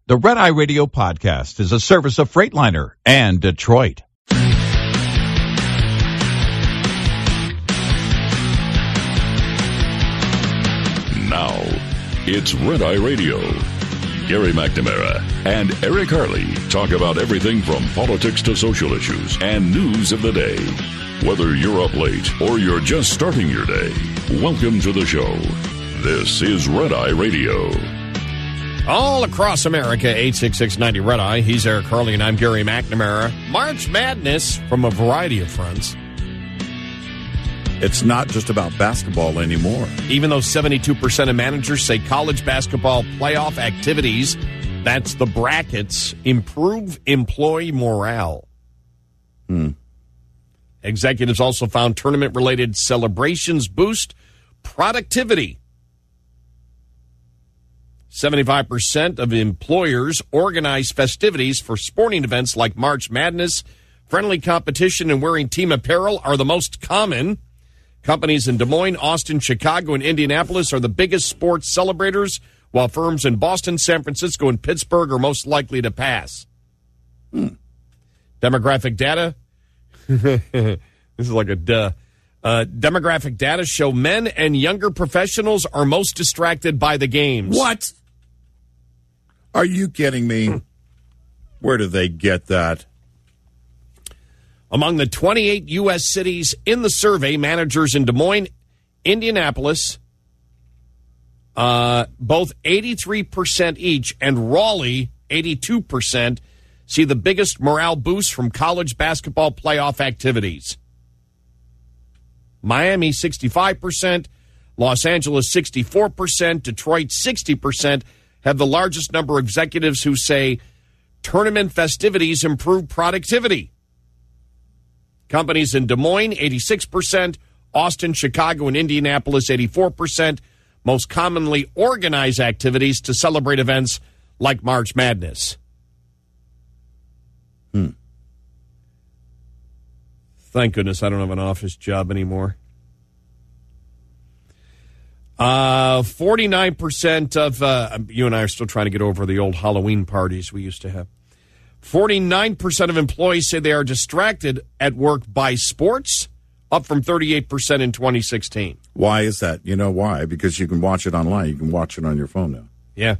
The Red Eye Radio podcast is a service of Freightliner and Detroit. Now, it's Red Eye Radio. Gary McNamara and Eric Harley talk about everything from politics to social issues and news of the day. Whether you're up late or you're just starting your day, welcome to the show. This is Red Eye Radio. All across America, 866-90 Red Eye. He's Eric Harley and I'm Gary McNamara. March Madness from a variety of fronts. It's not just about basketball anymore. Even though 72% of managers say college basketball playoff activities, that's the brackets, improve employee morale. Executives also found tournament-related celebrations boost productivity. 75% of employers organize festivities for sporting events like March Madness. Friendly competition and wearing team apparel are the most common. Companies in Des Moines, Austin, Chicago, and Indianapolis are the biggest sports celebrators, while firms in Boston, San Francisco, and Pittsburgh are most likely to pass. Demographic data. This is like a duh. Demographic data show men and younger professionals are most distracted by the games. What? Are you kidding me? Where do they get that? Among the 28 U.S. cities in the survey, managers in Des Moines, Indianapolis, both 83% each, and Raleigh, 82%, see the biggest morale boost from college basketball playoff activities. Miami, 65%, Los Angeles, 64%, Detroit, 60%, have the largest number of executives who say tournament festivities improve productivity. Companies in Des Moines, 86%, Austin, Chicago, and Indianapolis, 84%, most commonly organize activities to celebrate events like March Madness. Thank goodness I don't have an office job anymore. 49% of, you and I are still trying to get over the old Halloween parties we used to have. 49% of employees say they are distracted at work by sports, up from 38% in 2016. Why is that? You know why? Because you can watch it online. You can watch it on your phone now. Yeah.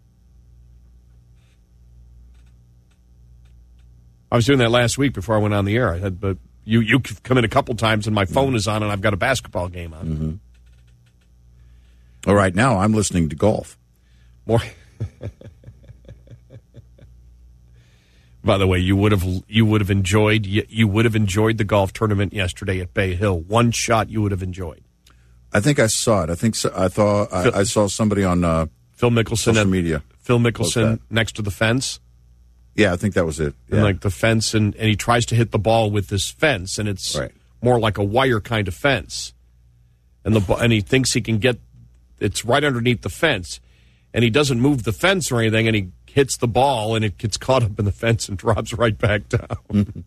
I was doing that last week before I went on the air. I had, but you come in a couple times and my phone is on and I've got a basketball game on. All right, now I'm listening to golf. More. By the way, you would have enjoyed the golf tournament yesterday at Bay Hill. One shot you would have enjoyed. I think I saw it. I saw somebody on Phil Mickelson social media. Phil Mickelson next to the fence. Yeah, I think that was it. Yeah. And like the fence, and he tries to hit the ball with this fence, and it's more like a wire kind of fence. And he thinks he can get it's right underneath the fence, and he doesn't move the fence or anything, and he hits the ball, and it gets caught up in the fence and drops right back down.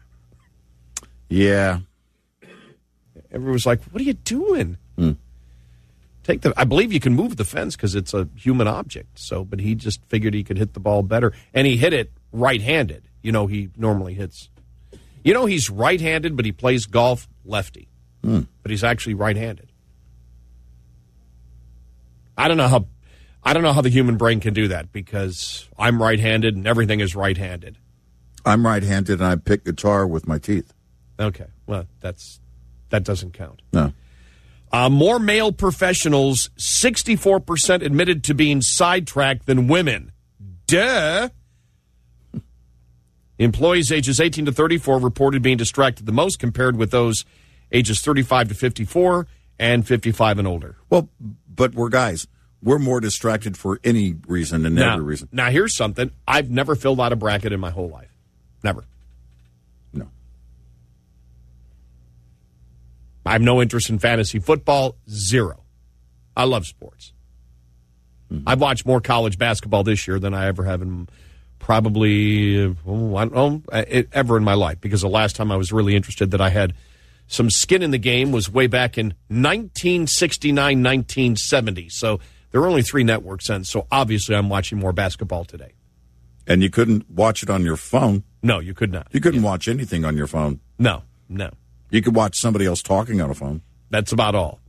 Yeah. Everyone was like, what are you doing? I believe you can move the fence because it's a human object. But he just figured he could hit the ball better. And he hit it right-handed. He normally hits. He's right-handed, but he plays golf lefty. But he's actually right-handed. I don't know how the human brain can do that, because I'm right-handed and everything is right-handed. I'm right-handed and I pick guitar with my teeth. Okay. Well, that doesn't count. No. More male professionals, 64% admitted to being sidetracked than women. Duh. Employees ages 18 to 34 reported being distracted the most, compared with those ages 35 to 54 and 55 and older. Well, but we're guys. We're more distracted for any reason than every reason. Now, here's something. I've never filled out a bracket in my whole life. Never. No. I have no interest in fantasy football. Zero. I love sports. I've watched more college basketball this year than I ever have in probably, ever in my life, because the last time I was really interested that I had some skin in the game was way back in 1969, 1970. So there were only 3 networks then, so obviously I'm watching more basketball today. And you couldn't watch it on your phone. No, you could not. You couldn't watch anything on your phone. No. You could watch somebody else talking on a phone. That's about all.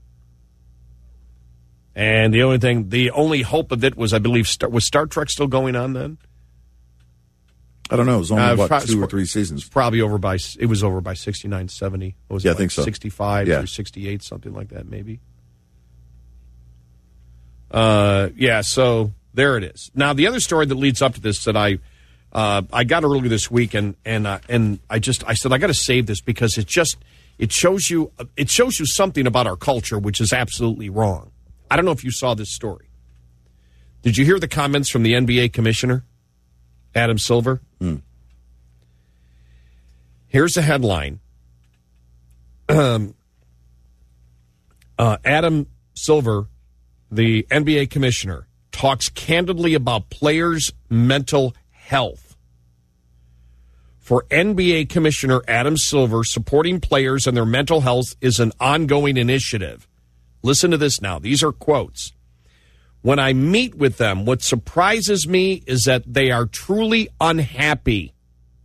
And the only hope of it was, I believe, was Star Trek still going on then? I don't know. It was only, 2 or 3 seasons? It was over by 69, 70. Was it I think so. 65 through 68, something like that, maybe. So there it is. Now, the other story that leads up to this that I got earlier this week, and I said I got to save this because it shows you something about our culture which is absolutely wrong. I don't know if you saw this story. Did you hear the comments from the NBA commissioner, Adam Silver? Here's a headline. Adam Silver, the NBA commissioner, talks candidly about players' mental health. For NBA Commissioner Adam Silver, supporting players and their mental health is an ongoing initiative. Listen to this now. These are quotes. When I meet with them, what surprises me is that they are truly unhappy.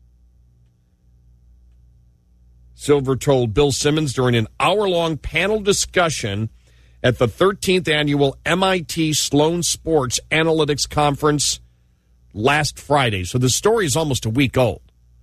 Silver told Bill Simmons during an hour-long panel discussion at the 13th annual MIT Sloan Sports Analytics Conference last Friday. So the story is almost a week old.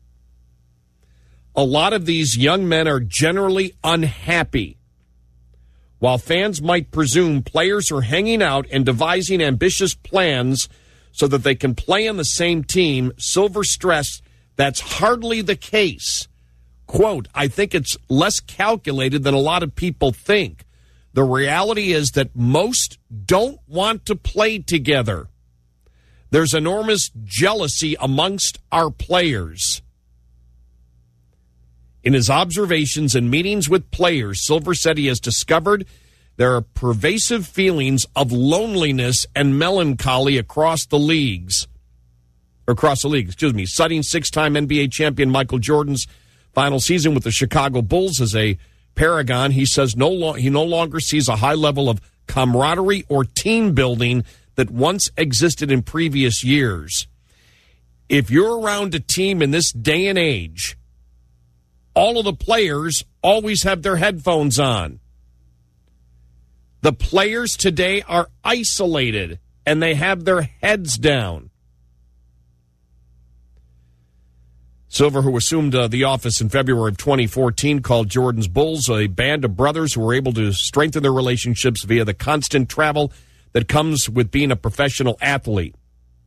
A lot of these young men are generally unhappy. While fans might presume players are hanging out and devising ambitious plans so that they can play on the same team, Silver stressed that's hardly the case. Quote, I think it's less calculated than a lot of people think. The reality is that most don't want to play together. There's enormous jealousy amongst our players. In his observations and meetings with players, Silver said he has discovered there are pervasive feelings of loneliness and melancholy across the league, citing 6-time NBA champion Michael Jordan's final season with the Chicago Bulls as a paragon. He says he no longer sees a high level of camaraderie or team building that once existed in previous years. If you're around a team in this day and age, all of the players always have their headphones on. The players today are isolated, and they have their heads down. Silver, who assumed the office in February of 2014, called Jordan's Bulls a band of brothers who were able to strengthen their relationships via the constant travel that comes with being a professional athlete.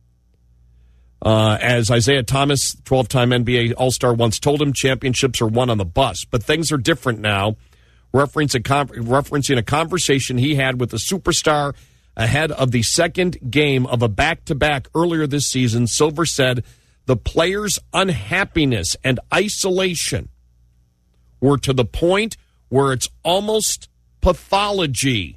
As Isaiah Thomas, 12-time NBA All-Star, once told him, championships are won on the bus. But things are different now, referencing a conversation he had with a superstar ahead of the second game of a back-to-back earlier this season. Silver said the players' unhappiness and isolation were to the point where it's almost pathology.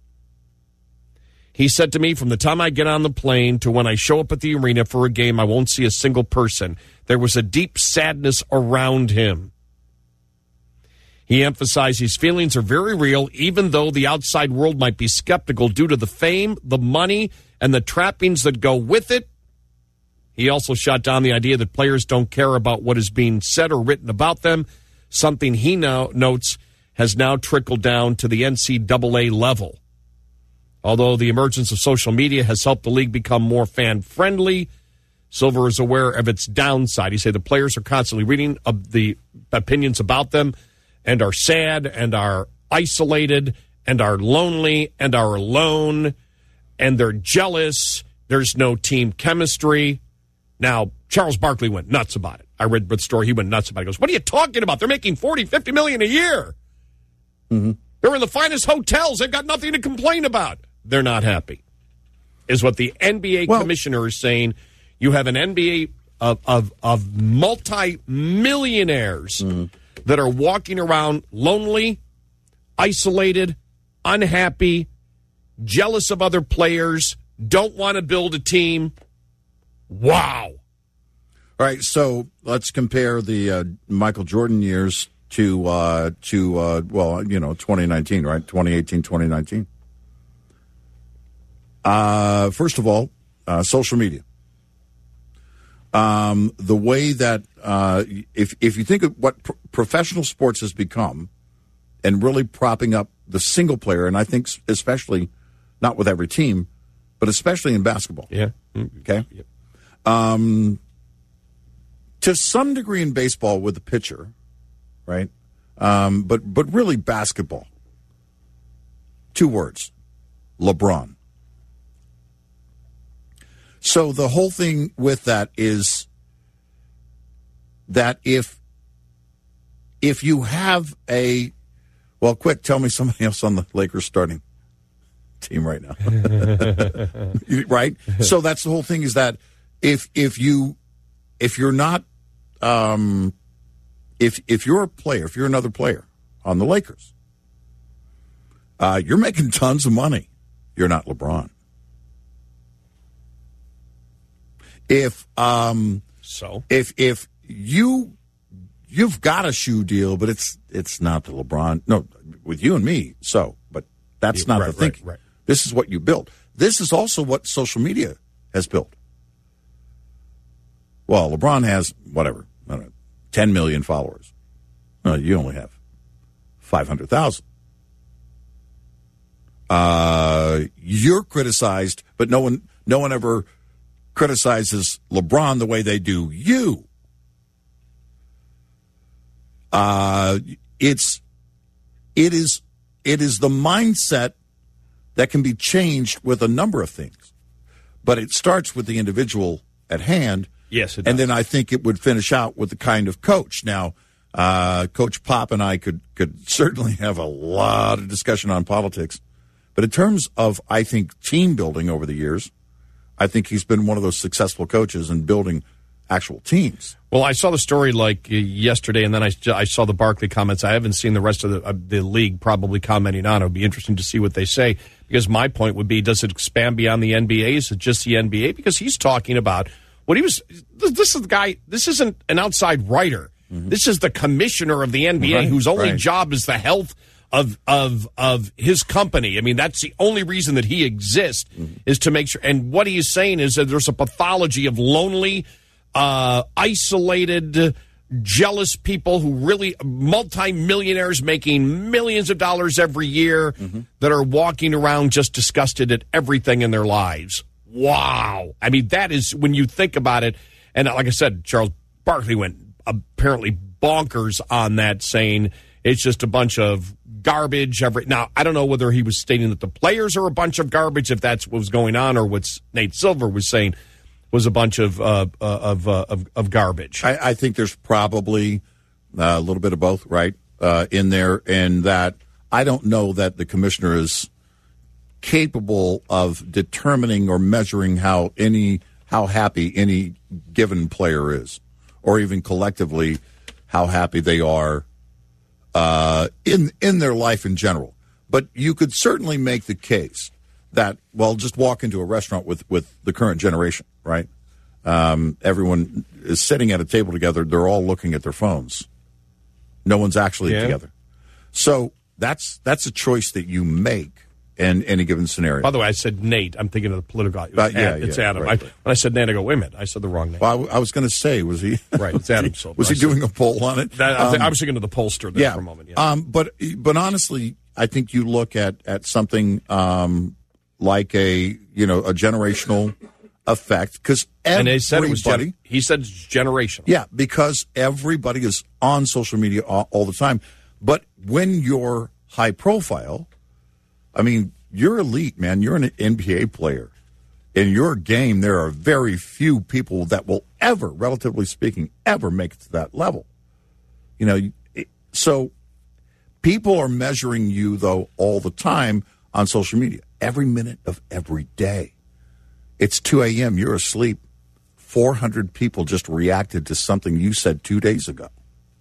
He said to me, from the time I get on the plane to when I show up at the arena for a game, I won't see a single person. There was a deep sadness around him. He emphasized his feelings are very real, even though the outside world might be skeptical due to the fame, the money, and the trappings that go with it. He also shot down the idea that players don't care about what is being said or written about them, something he now notes has now trickled down to the NCAA level. Although the emergence of social media has helped the league become more fan-friendly, Silver is aware of its downside. He said the players are constantly reading the opinions about them and are sad and are isolated and are lonely and are alone and they're jealous. There's no team chemistry. Now, Charles Barkley went nuts about it. I read the story. He went nuts about it. He goes, what are you talking about? They're making $40, $50 million a year. Mm-hmm. They're in the finest hotels. They've got nothing to complain about. They're not happy, is what the NBA commissioner is saying. You have an NBA of multi-millionaires that are walking around lonely, isolated, unhappy, jealous of other players, don't want to build a team. Wow. All right, so let's compare the Michael Jordan years to 2019, right? 2018, 2019. First of all, social media. The way that if you think of what professional sports has become, and really propping up the single player, and I think especially not with every team, but especially in basketball. Yeah. Okay. Yep. To some degree in baseball with the pitcher, right? But really basketball. 2 words: LeBron. So the whole thing with that is that if you have well, quick, tell me somebody else on the Lakers starting team right now. Right? So that's the whole thing, is that if you're not if you're a player, if you're another player on the Lakers, you're making tons of money. You're not LeBron. If you've got a shoe deal, but it's not the LeBron. No, with you and me. But that's not the thinking. Right. This is what you built. This is also what social media has built. Well, LeBron has whatever, I don't know, 10 million followers. No, you only have 500,000. You're criticized, but no one ever criticizes LeBron the way they do you. It is the mindset that can be changed with a number of things, but it starts with the individual at hand. Yes, it does. And then I think it would finish out with the kind of coach. Now, Coach Pop and I could certainly have a lot of discussion on politics, but in terms of, I think, team building over the years, I think he's been one of those successful coaches in building actual teams. Well, I saw the story yesterday, and then I saw the Barkley comments. I haven't seen the rest of the league probably commenting on it. It would be interesting to see what they say, because my point would be, does it expand beyond the NBA? Is it just the NBA? Because he's talking about what he was. This is the guy. This isn't an outside writer. Mm-hmm. This is the commissioner of the NBA, whose only job is the health of his company. I mean, that's the only reason that he exists, is to make sure. And what he is saying is that there's a pathology of lonely, isolated, jealous people who really multimillionaires making millions of dollars every year that are walking around just disgusted at everything in their lives. Wow. I mean, that is, when you think about it, and like I said, Charles Barkley went apparently bonkers on that, saying it's just a bunch of garbage. Now, I don't know whether he was stating that the players are a bunch of garbage, if that's what was going on, or what Nate Silver was saying was a bunch of garbage. I think there's probably a little bit of both, right, in there, and that I don't know that the commissioner is capable of determining or measuring how happy any given player is, or even collectively how happy they are in their life in general. But you could certainly make the case that, well, just walk into a restaurant with the current generation, right? Everyone is sitting at a table together. They're all looking at their phones. No one's actually together. So that's a choice that you make in any given scenario. By the way, I said Nate. I'm thinking of the political guy. It's Adam. Right. When I said Nate, I go, wait a minute. I said the wrong name. Well, I was going to say, was he? Right, it's Adam Silver. Was he doing a poll on it? I was thinking of the pollster there for a moment. Yeah. But honestly, I think you look at something like a generational effect, because and they said it was he said it's generational. Yeah, because everybody is on social media all the time. But when you're high profile, I mean, you're elite, man. You're an NBA player. In your game, there are very few people that will ever, relatively speaking, ever make it to that level. So people are measuring you, though, all the time on social media, every minute of every day. It's 2 a.m., you're asleep. 400 people just reacted to something you said 2 days ago.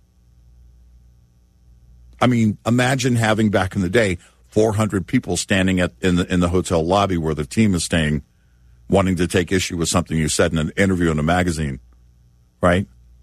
I mean, imagine having, back in the day, 400 people standing in the hotel lobby where the team is staying, wanting to take issue with something you said in an interview in a magazine, right?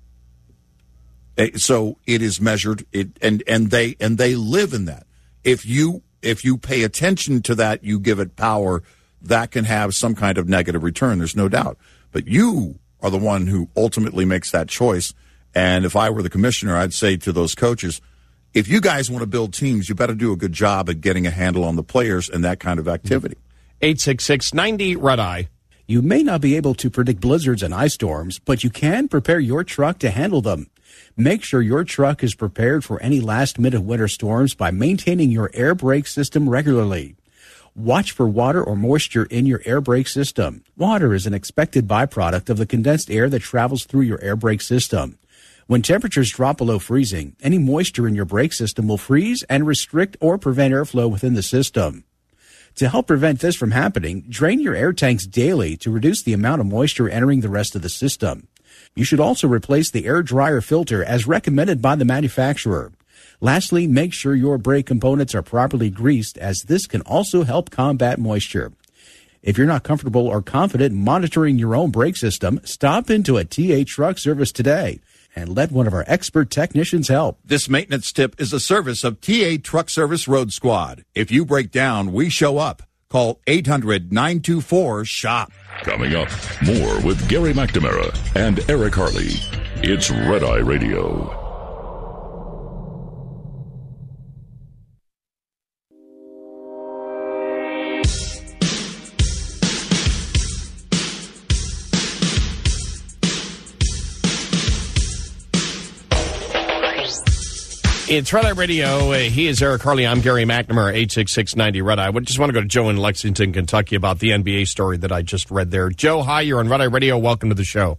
So it is measured, and they live in that. If you pay attention to that, you give it power, that can have some kind of negative return. There's no doubt. But you are the one who ultimately makes that choice. And if I were the commissioner, I'd say to those coaches, if you guys want to build teams, you better do a good job at getting a handle on the players and that kind of activity. 866-90 Red Eye. You may not be able to predict blizzards and ice storms, but you can prepare your truck to handle them. Make sure your truck is prepared for any last-minute winter storms by maintaining your air brake system regularly. Watch for water or moisture in your air brake system. Water is an expected byproduct of the condensed air that travels through your air brake system. When temperatures drop below freezing, any moisture in your brake system will freeze and restrict or prevent airflow within the system. To help prevent this from happening, drain your air tanks daily to reduce the amount of moisture entering the rest of the system. You should also replace the air dryer filter as recommended by the manufacturer. Lastly, make sure your brake components are properly greased, as this can also help combat moisture. If you're not comfortable or confident monitoring your own brake system, stop into a TA Truck Service today and let one of our expert technicians help. This maintenance tip is a service of TA Truck Service Road Squad. If you break down, we show up. Call 800-924-SHOP. Coming up, more with Gary McNamara and Eric Harley. It's Red Eye Radio. It's Red Eye Radio. He is Eric Harley. I'm Gary McNamara, 866-90 Red Eye. I just want to go to Joe in Lexington, Kentucky about the NBA story that I just read there. Joe, hi. You're on Red Eye Radio. Welcome to the show.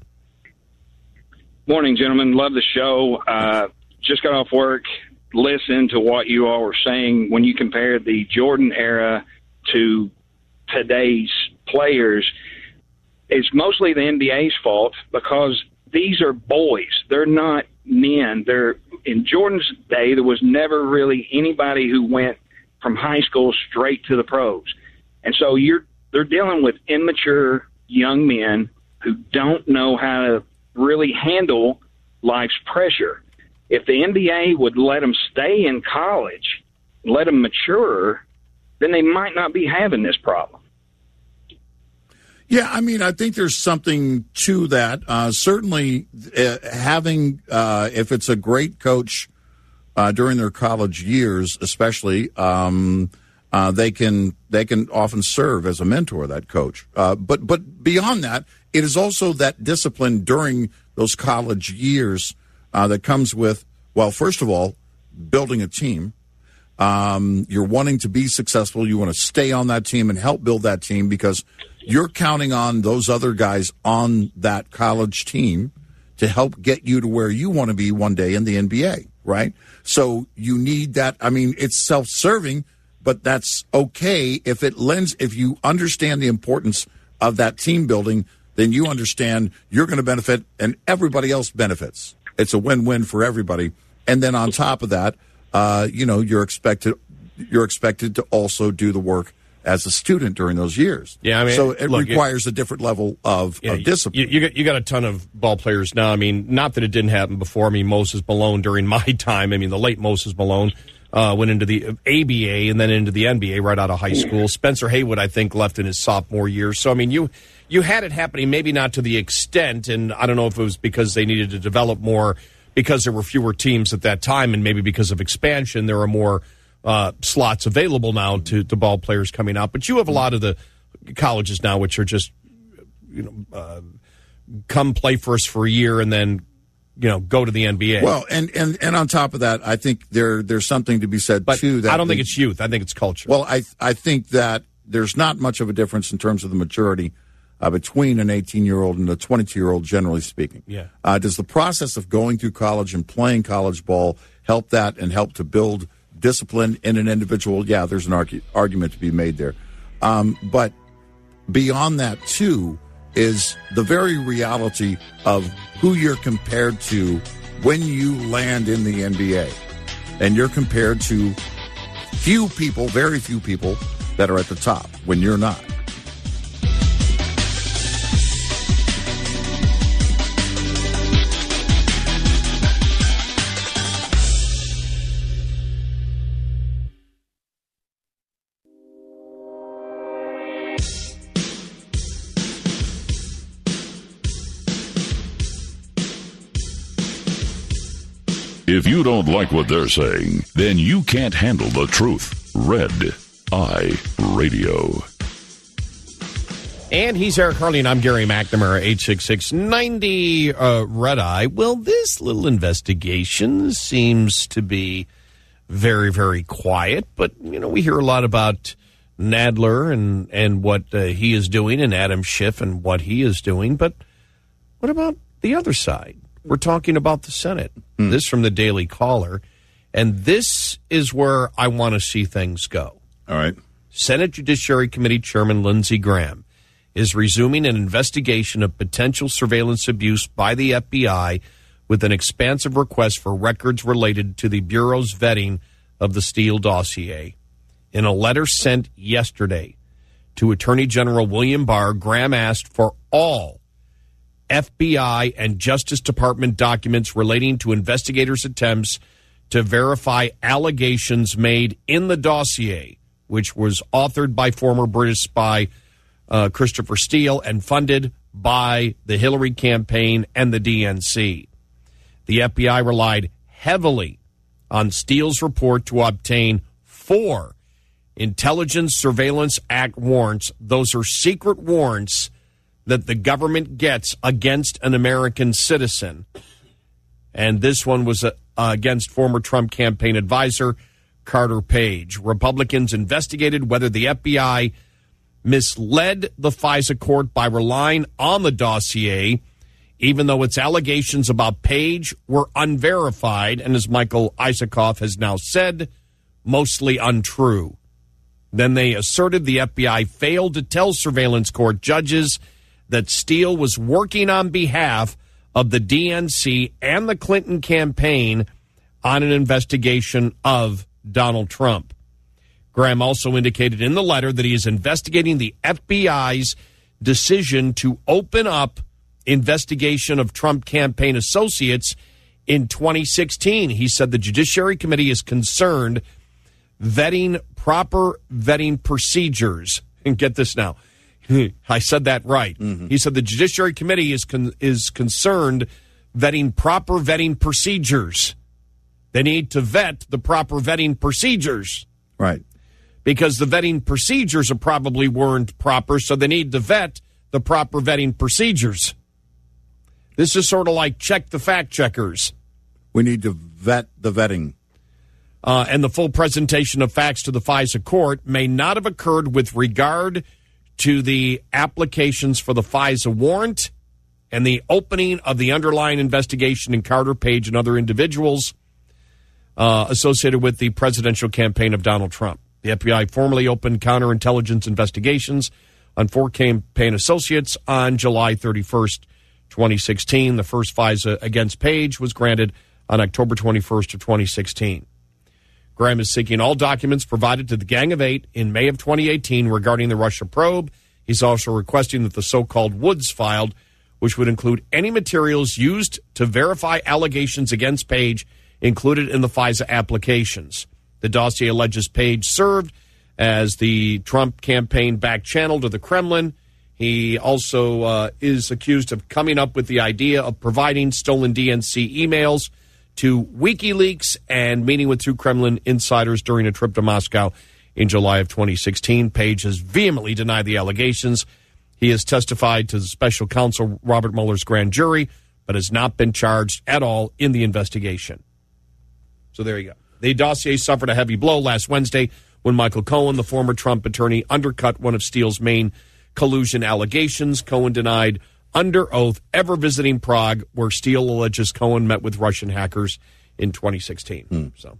Morning, gentlemen. Love the show. Just got off work. Listen to what you all were saying when you compared the Jordan era to today's players. It's mostly the NBA's fault because these are boys. They're not men. In Jordan's day, there was never really anybody who went from high school straight to the pros. And so they're dealing with immature young men who don't know how to really handle life's pressure. If the NBA would let them stay in college, let them mature, then they might not be having this problem. Yeah, I mean, I think there's something to that. Certainly, having if it's a great coach during their college years, especially, they can often serve as a mentor, that coach. But beyond that, it is also that discipline during those college years that comes with, well, first of all, building a team. You're wanting to be successful. You want to stay on that team and help build that team because you're counting on those other guys on that college team to help get you to where you want to be one day in the NBA, right? So you need that. I mean, it's self-serving, but that's okay if you understand the importance of that team building, then you understand you're going to benefit and everybody else benefits. It's a win-win for everybody. And then on top of that, you're expected to also do the work as a student during those years. Yeah, I mean, so it requires a different level of discipline. You got a ton of ball players now. I mean, not that it didn't happen before. I mean, Moses Malone during my time. I mean, the late Moses Malone went into the ABA and then into the NBA right out of high school. Spencer Haywood, I think, left in his sophomore year. So, I mean, you had it happening, maybe not to the extent, and I don't know if it was because they needed to develop more because there were fewer teams at that time, and maybe because of expansion, there are more slots available now to ball players coming out. But you have a lot of the colleges now which are just, come play for us for a year and then, go to the NBA. Well, and on top of that, I think there's something to be said, too. That I don't think it's youth. I think it's culture. Well, I think that there's not much of a difference in terms of the maturity between an 18-year-old and a 22-year-old, generally speaking. Yeah. Does the process of going through college and playing college ball help that and help to build discipline in an individual? Yeah, there's an argument to be made there. But beyond that, too, is the very reality of who you're compared to when you land in the NBA. And you're compared to very few people that are at the top when you're not. If you don't like what they're saying, then you can't handle the truth. Red Eye Radio. And he's Eric Harley, and I'm Gary McNamara, 866-90 Red Eye. Well, this little investigation seems to be very, very quiet, but, we hear a lot about Nadler and what he is doing, and Adam Schiff and what he is doing, but what about the other side? We're talking about the Senate. This from the Daily Caller, and this is where I want to see things go. All right. Senate Judiciary Committee Chairman Lindsey Graham is resuming an investigation of potential surveillance abuse by the FBI with an expansive request for records related to the Bureau's vetting of the Steele dossier. In a letter sent yesterday to Attorney General William Barr, Graham asked for all FBI and Justice Department documents relating to investigators' attempts to verify allegations made in the dossier, which was authored by former British spy Christopher Steele and funded by the Hillary campaign and the DNC. The FBI relied heavily on Steele's report to obtain 4 Intelligence Surveillance Act warrants. Those are secret warrants that the government gets against an American citizen. And this one was against former Trump campaign advisor Carter Page. Republicans investigated whether the FBI misled the FISA court by relying on the dossier, even though its allegations about Page were unverified, and as Michael Isikoff has now said, mostly untrue. Then they asserted the FBI failed to tell surveillance court judges that Steele was working on behalf of the DNC and the Clinton campaign on an investigation of Donald Trump. Graham also indicated in the letter that he is investigating the FBI's decision to open up investigation of Trump campaign associates in 2016. He said the Judiciary Committee is concerned proper vetting procedures. And get this now. I said that right. Mm-hmm. He said the Judiciary Committee is concerned proper vetting procedures. They need to vet the proper vetting procedures. Right. Because the vetting procedures probably weren't proper, so they need to vet the proper vetting procedures. This is sort of like check the fact checkers. We need to vet the vetting. And the full presentation of facts to the FISA court may not have occurred with regard to the applications for the FISA warrant and the opening of the underlying investigation in Carter Page and other individuals associated with the presidential campaign of Donald Trump. The FBI formally opened counterintelligence investigations on 4 campaign associates on July 31st, 2016. The first FISA against Page was granted on October 21st of 2016. Graham is seeking all documents provided to the Gang of 8 in May of 2018 regarding the Russia probe. He's also requesting that the so-called Woods filed, which would include any materials used to verify allegations against Page included in the FISA applications. The dossier alleges Page served as the Trump campaign back channel to the Kremlin. He also is accused of coming up with the idea of providing stolen DNC emails to WikiLeaks and meeting with 2 Kremlin insiders during a trip to Moscow in July of 2016. Page has vehemently denied the allegations. He has testified to the special counsel Robert Mueller's grand jury, but has not been charged at all in the investigation. So there you go. The dossier suffered a heavy blow last Wednesday when Michael Cohen, the former Trump attorney, undercut one of Steele's main collusion allegations. Cohen denied under oath ever visiting Prague, where Steele alleges Cohen met with Russian hackers in 2016. So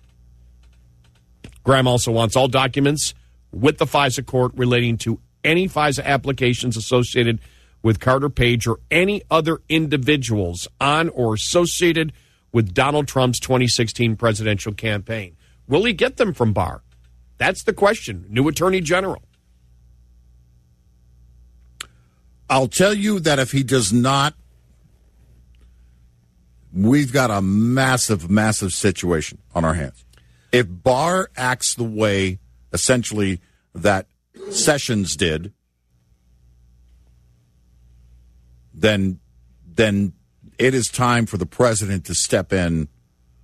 Graham also wants all documents with the FISA court relating to any FISA applications associated with Carter Page or any other individuals on or associated with Donald Trump's 2016 presidential campaign. Will he get them from Barr? That's the question. New Attorney General. I'll tell you that if he does not, we've got a massive, massive situation on our hands. If Barr acts the way, essentially, that Sessions did, then it is time for the president to step in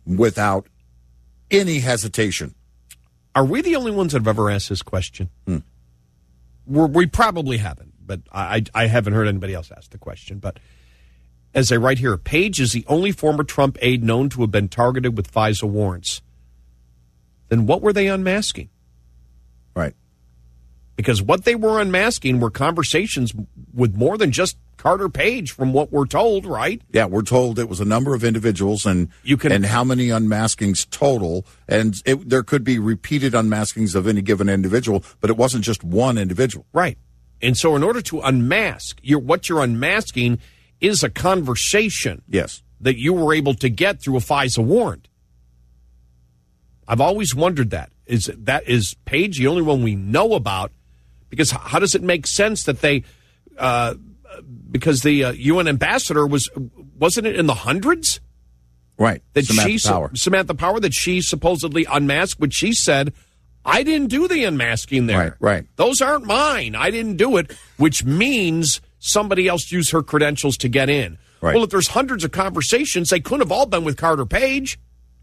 without any hesitation. Are we the only ones that have ever asked this question? We probably haven't, but I haven't heard anybody else ask the question. But as I write here, Page is the only former Trump aide known to have been targeted with FISA warrants. Then what were they unmasking? Right. Because what they were unmasking were conversations with more than just Carter Page, from what we're told, right? Yeah, we're told it was a number of individuals and how many unmaskings total. And there could be repeated unmaskings of any given individual, but it wasn't just one individual. Right. And so in order to unmask, what you're unmasking is a conversation that you were able to get through a FISA warrant. I've always wondered that. Is Page the only one we know about? Because how does it make sense that they... because the UN ambassador wasn't it in the hundreds? Right. That Samantha Power, that she supposedly unmasked, which she said, I didn't do the unmasking there. Right. Those aren't mine. I didn't do it, which means somebody else used her credentials to get in. Right. Well, if there's hundreds of conversations, they couldn't have all been with Carter Page.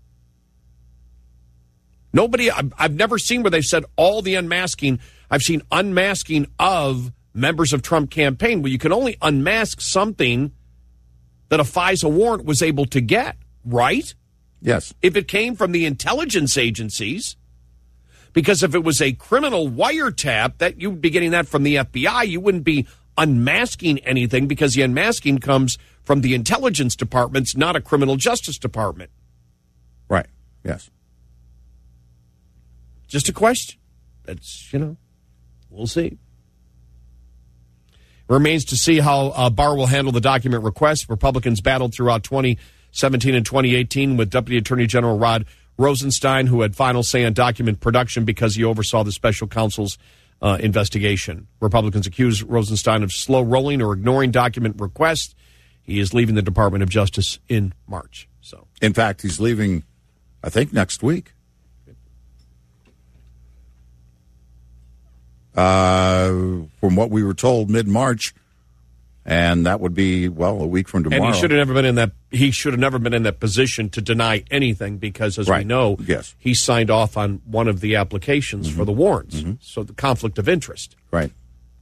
Nobody, I've never seen where they've said all the unmasking. I've seen unmasking of members of Trump campaign. Well, you can only unmask something that a FISA warrant was able to get, right? Yes. If it came from the intelligence agencies, because if it was a criminal wiretap, that you would be getting that from the FBI. You wouldn't be unmasking anything because the unmasking comes from the intelligence departments, not a criminal justice department. Right. Yes. Just a question. That's, we'll see. Remains to see how Barr will handle the document request. Republicans battled throughout 2017 and 2018 with Deputy Attorney General Rod Rosenstein, who had final say on document production because he oversaw the special counsel's investigation. Republicans accused Rosenstein of slow rolling or ignoring document requests. He is leaving the Department of Justice in March. So, in fact, he's leaving, I think, next week. From what we were told, mid-March, and that would be a week from tomorrow. And he should have never been in that position to deny anything because, as we know, he signed off on one of the applications for the warrants. So the conflict of interest. Right.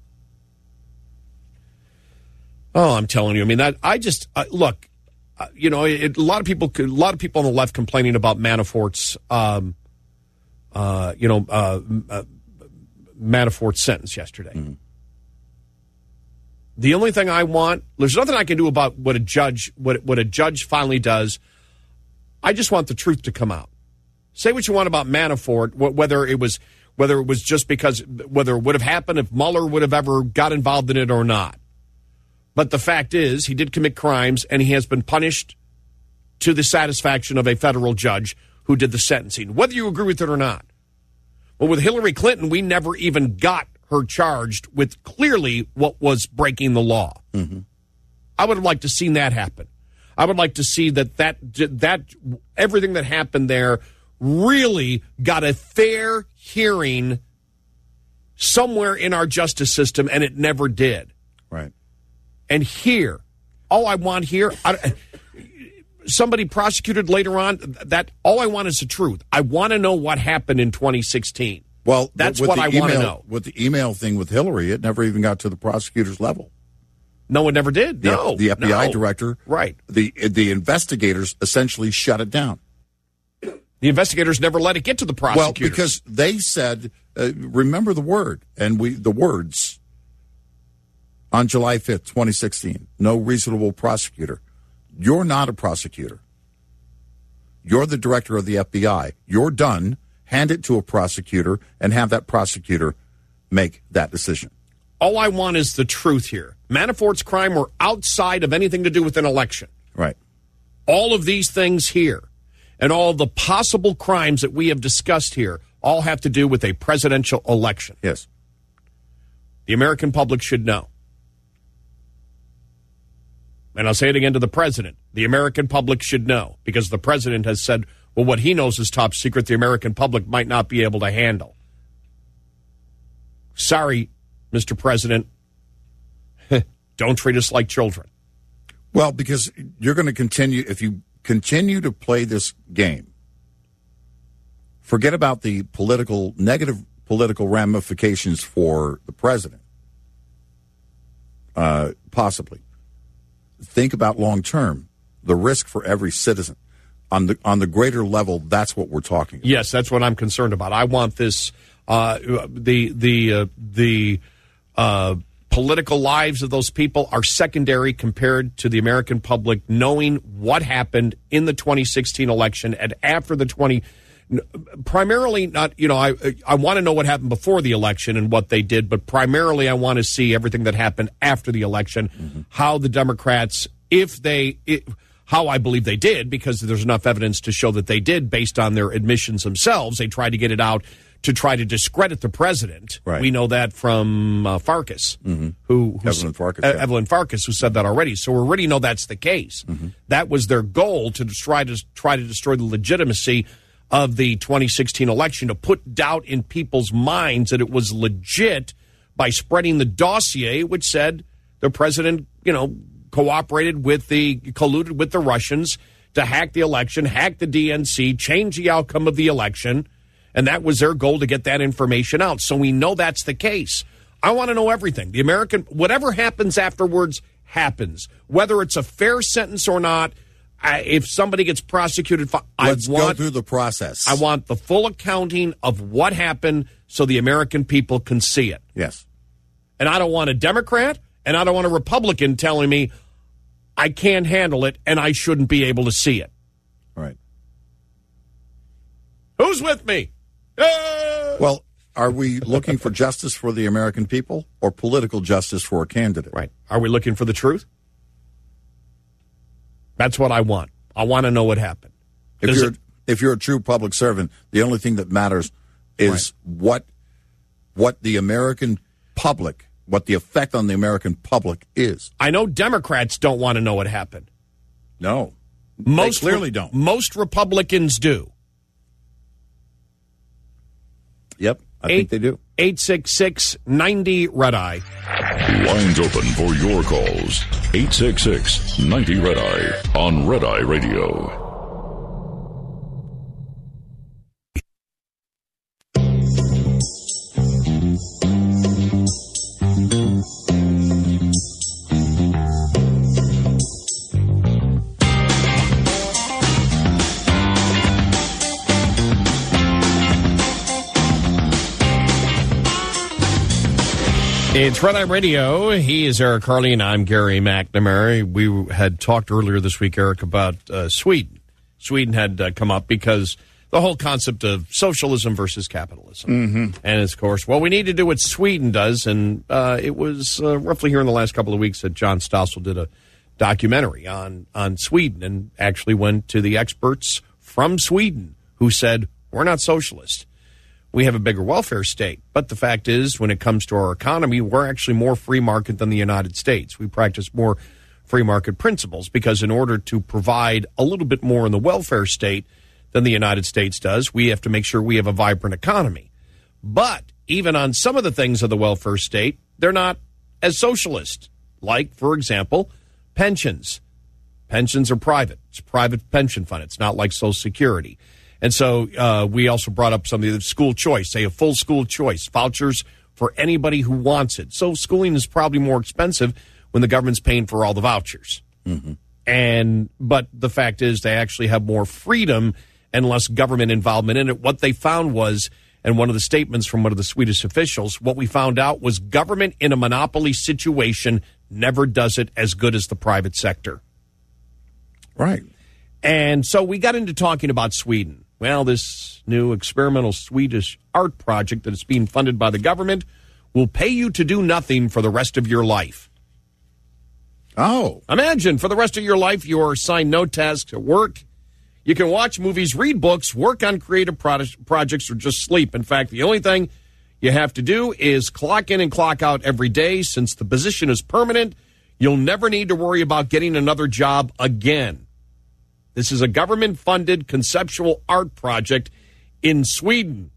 Oh, I'm telling you. I mean, look. A lot of people on the left complaining about Manafort's, Manafort's sentence yesterday. The only thing I want, there's nothing I can do about what a judge finally does. I just want the truth to come out. Say what you want about Manafort, whether it was just because, whether it would have happened if Mueller would have ever got involved in it or not. But the fact is, he did commit crimes, and he has been punished to the satisfaction of a federal judge who did the sentencing, whether you agree with it or not. Well, with Hillary Clinton, we never even got her charged with clearly what was breaking the law. I would have liked to seen that happen. I would like to see that everything that happened there really got a fair hearing somewhere in our justice system, and it never did. Right. And here, all I want here, somebody prosecuted later on, that all I want is the truth. I want to know what happened in 2016. Well, that's what I want to know. With the email thing with Hillary, it never even got to the prosecutor's level. No, it never did. The FBI director, right? The investigators essentially shut it down. The investigators never let it get to the prosecutors. Well, because they said, remember the word, and the words on July 5th, 2016, no reasonable prosecutor. You're not a prosecutor. You're the director of the FBI. You're done. Hand it to a prosecutor and have that prosecutor make that decision. All I want is the truth here. Manafort's crime were outside of anything to do with an election. Right. All of these things here and all the possible crimes that we have discussed here all have to do with a presidential election. Yes. The American public should know. And I'll say it again to the president. The American public should know, because the president has said, well, what he knows is top secret, the American public might not be able to handle. Sorry, Mr. President. Don't treat us like children. Well, because you're going to continue, if you continue to play this game, forget about the negative political ramifications for the president, possibly. Think about long term, the risk for every citizen. On the greater level, that's what we're talking about. Yes, that's what I'm concerned about. I want this the political lives of those people are secondary compared to the American public knowing what happened in the 2016 election and after the primarily not, I want to know what happened before the election and what they did, but primarily I want to see everything that happened after the election, how the Democrats, how I believe they did, because there's enough evidence to show that they did based on their admissions themselves. They tried to get it out to try to discredit the president. Right. We know that from Farkas, Evelyn Farkas, who said that already. So we already know that's the case. That was their goal, to try to destroy the legitimacy of the 2016 election, to put doubt in people's minds that it was legit by spreading the dossier, which said the president, colluded with the Russians to hack the election, hack the DNC, change the outcome of the election, and that was their goal, to get that information out. So we know that's the case. I want to know everything. Whatever happens afterwards happens, whether it's a fair sentence or not. If somebody gets prosecuted, let's go through the process. I want the full accounting of what happened so the American people can see it. Yes. And I don't want a Democrat and I don't want a Republican telling me I can't handle it and I shouldn't be able to see it. Right. Who's with me? Well, are we looking for justice for the American people or political justice for a candidate? Right. Are we looking for the truth? That's what I want. I want to know what happened. If you're a true public servant, the only thing that matters is what the American public, what the effect on the American public is. I know Democrats don't want to know what happened. No. They clearly don't. Most Republicans do. Yep, I think they do. 866-90-RED-EYE. Lines open for your calls. 866-90-RED-EYE on Red Eye Radio. It's Red Eye Radio. He is Eric Harley, and I'm Gary McNamara. We had talked earlier this week, Eric, about Sweden. Sweden had come up because the whole concept of socialism versus capitalism. And, of course, well, we need to do what Sweden does, and it was roughly here in the last couple of weeks that John Stossel did a documentary on Sweden and actually went to the experts from Sweden who said, we're not socialist. We have a bigger welfare state. But the fact is, when it comes to our economy, we're actually more free market than the United States. We practice more free market principles because in order to provide a little bit more in the welfare state than the United States does, we have to make sure we have a vibrant economy. But even on some of the things of the welfare state, they're not as socialist. Like, for example, pensions. Pensions are private. It's a private pension fund. It's not like Social Security. And so we also brought up some of the school choice, say a full school choice, vouchers for anybody who wants it. So schooling is probably more expensive when the government's paying for all the vouchers. But the fact is they actually have more freedom and less government involvement in it. What they found was, and one of the statements from one of the Swedish officials, what we found out was government in a monopoly situation never does it as good as the private sector. Right. And so we got into talking about Sweden. Well, this new experimental Swedish art project that is being funded by the government will pay you to do nothing for the rest of your life. Oh. Imagine, for the rest of your life, you're assigned no tasks at work. You can watch movies, read books, work on creative projects, or just sleep. In fact, the only thing you have to do is clock in and clock out every day. Since the position is permanent, you'll never need to worry about getting another job again. This is a government-funded conceptual art project in Sweden.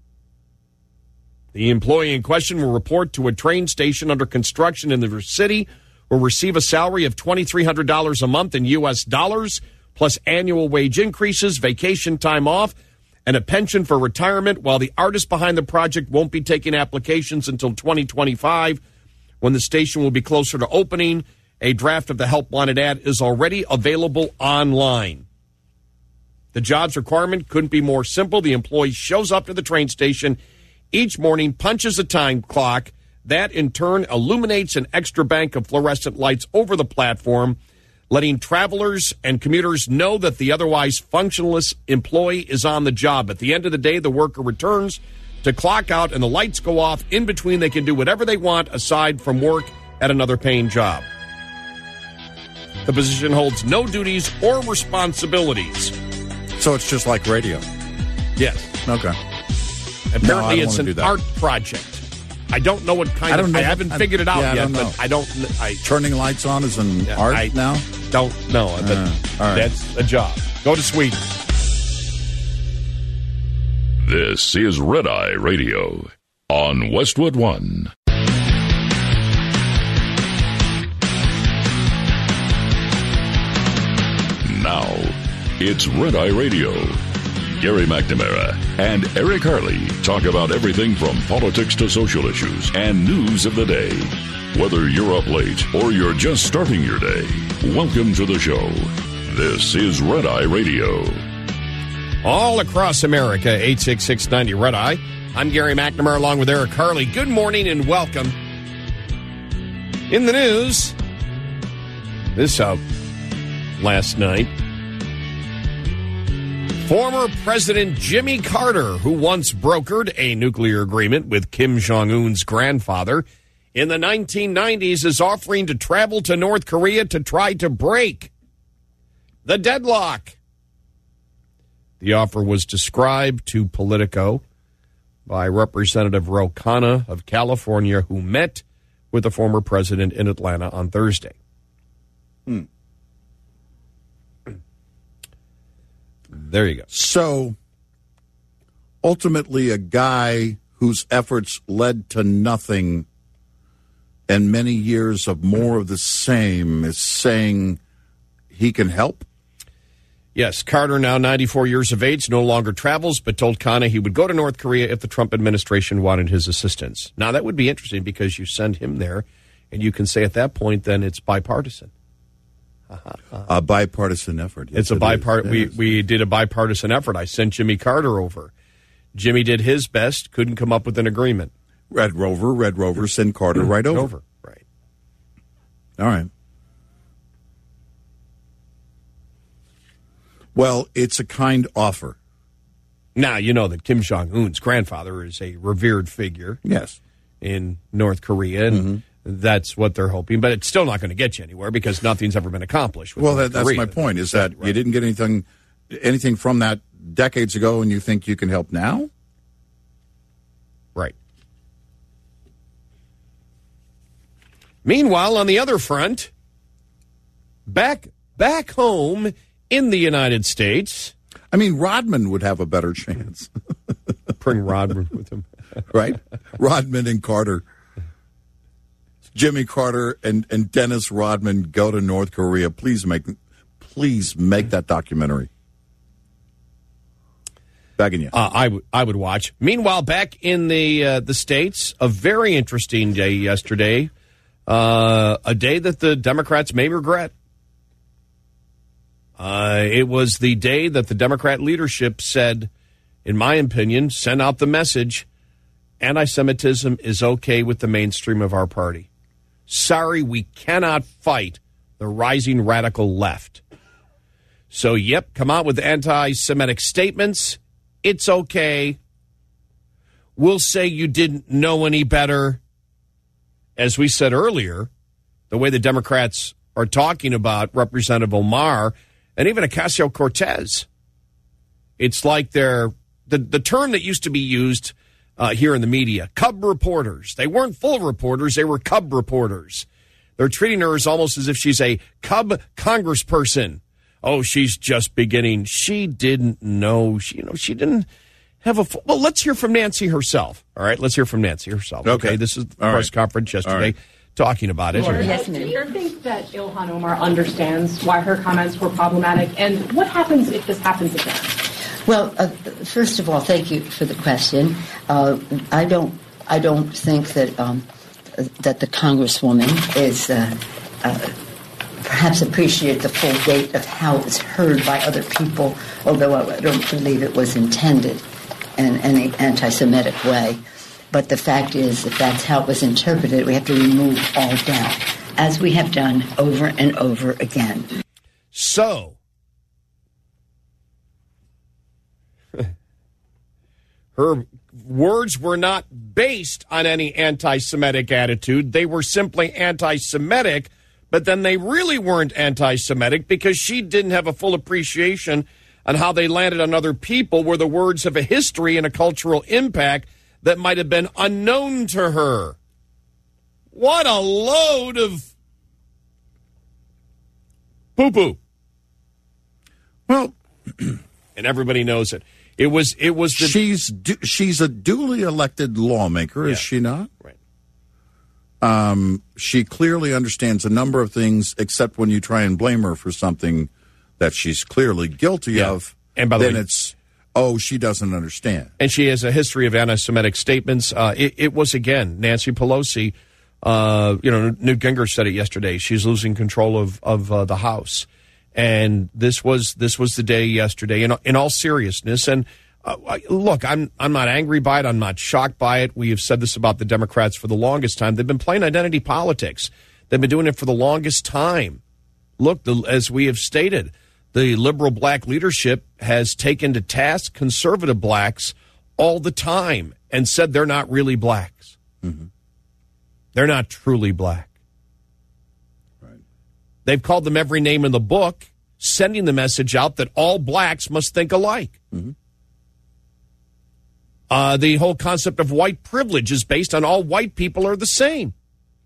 The employee in question will report to a train station under construction in the city, will receive a salary of $2,300 a month in U.S. dollars, plus annual wage increases, vacation time off, and a pension for retirement, while the artist behind the project won't be taking applications until 2025, when the station will be closer to opening. A draft of the Help Wanted ad is already available online. The jobs requirement couldn't be more simple. The employee shows up to the train station each morning, punches a time clock. That, in turn, illuminates an extra bank of fluorescent lights over the platform, letting travelers and commuters know that the otherwise functionless employee is on the job. At the end of the day, the worker returns to clock out, and the lights go off. In between, they can do whatever they want aside from work at another paying job. The position holds no duties or responsibilities. So it's just like radio. Yes. Okay. Apparently, it's an art project. I don't know what kind of. I haven't figured it out yet, but I don't. Turning lights on is an art now? Don't know. But all right. That's a job. Go to Sweden. This is Red Eye Radio on Westwood One. Now, it's Red Eye Radio. Gary McNamara and Eric Harley talk about everything from politics to social issues and news of the day. Whether you're up late or you're just starting your day, welcome to the show. This is Red Eye Radio. All across America, 86690 Red Eye. I'm Gary McNamara along with Eric Harley. Good morning and welcome. In the news, this out last night. Former President Jimmy Carter, who once brokered a nuclear agreement with Kim Jong-un's grandfather in the 1990s, is offering to travel to North Korea to try to break the deadlock. The offer was described to Politico by Representative Ro Khanna of California, who met with the former president in Atlanta on Thursday. There you go. So, ultimately, a guy whose efforts led to nothing and many years of more of the same is saying he can help? Yes, Carter, now 94 years of age, no longer travels, but told Khanna he would go to North Korea if the Trump administration wanted his assistance. Now, that would be interesting because you send him there, and you can say at that point, then it's bipartisan. A bipartisan effort. Yes, it's a bipartisan. We did a bipartisan effort. I sent Jimmy Carter over. Jimmy did his best, couldn't come up with an agreement. Red Rover, send Carter right over. Right. All right. Well, it's a kind offer. Now, you know that Kim Jong-un's grandfather is a revered figure. Yes. In North Korea, and that's what they're hoping. But it's still not going to get you anywhere because nothing's ever been accomplished with North that's Korea. my point, is that you didn't get anything from that decades ago, and you think you can help now? Right. Meanwhile, on the other front, back home in the United States. I mean, Rodman would have a better chance. Bring Rodman with him. Right? Rodman and Carter. Jimmy Carter and Dennis Rodman go to North Korea. Please make that documentary. Begging you. I would watch. Meanwhile, back in the States, a very interesting day yesterday. A day that the Democrats may regret. It was the day that the Democrat leadership said, in my opinion, sent out the message, anti-Semitism is okay with the mainstream of our party. Sorry, we cannot fight the rising radical left. So, come out with anti-Semitic statements. It's okay. We'll say you didn't know any better. As we said earlier, the way the Democrats are talking about Representative Omar and even Ocasio-Cortez, it's like they're the term that used to be used here in the media, cub reporters. They weren't full reporters, they were cub reporters. They're treating her as almost as if she's a cub congressperson. Oh, she's just beginning. She didn't know. She didn't have a full. Well, let's hear from Nancy herself. All right, let's hear from Nancy herself. Okay, this is the press conference yesterday. talking about it. Yes, ma'am. Do you think that Ilhan Omar understands why her comments were problematic, and what happens if this happens again? Well, first of all, thank you for the question. I don't think that that the Congresswoman is perhaps appreciate the full weight of how it was heard by other people, although I don't believe it was intended in any anti-Semitic way. But the fact is, if that's how it was interpreted, we have to remove all doubt, as we have done over and over again. So, her words were not based on any anti-Semitic attitude. They were simply anti-Semitic, but then they really weren't anti-Semitic because she didn't have a full appreciation on how they landed on other people, were the words have a history and a cultural impact that might have been unknown to her. What a load of poo-poo. Well, and everybody knows it. It was the she's a duly elected lawmaker, is she not? Right. She clearly understands a number of things, except when you try and blame her for something that she's clearly guilty of. And by the way, it's she doesn't understand. And she has a history of anti-Semitic statements. It was, again, Nancy Pelosi. Newt Gingrich said it yesterday. She's losing control of the House. And this was the day yesterday, in all seriousness. And look, I'm not angry by it. I'm not shocked by it. We have said this about the Democrats for the longest time. They've been playing identity politics. They've been doing it for the longest time. Look, as we have stated, the liberal black leadership has taken to task conservative blacks all the time and said they're not really blacks. Mm-hmm. They're not truly black. Right. They've called them every name in the book, sending the message out that all blacks must think alike. Mm-hmm. The whole concept of white privilege is based on all white people are the same.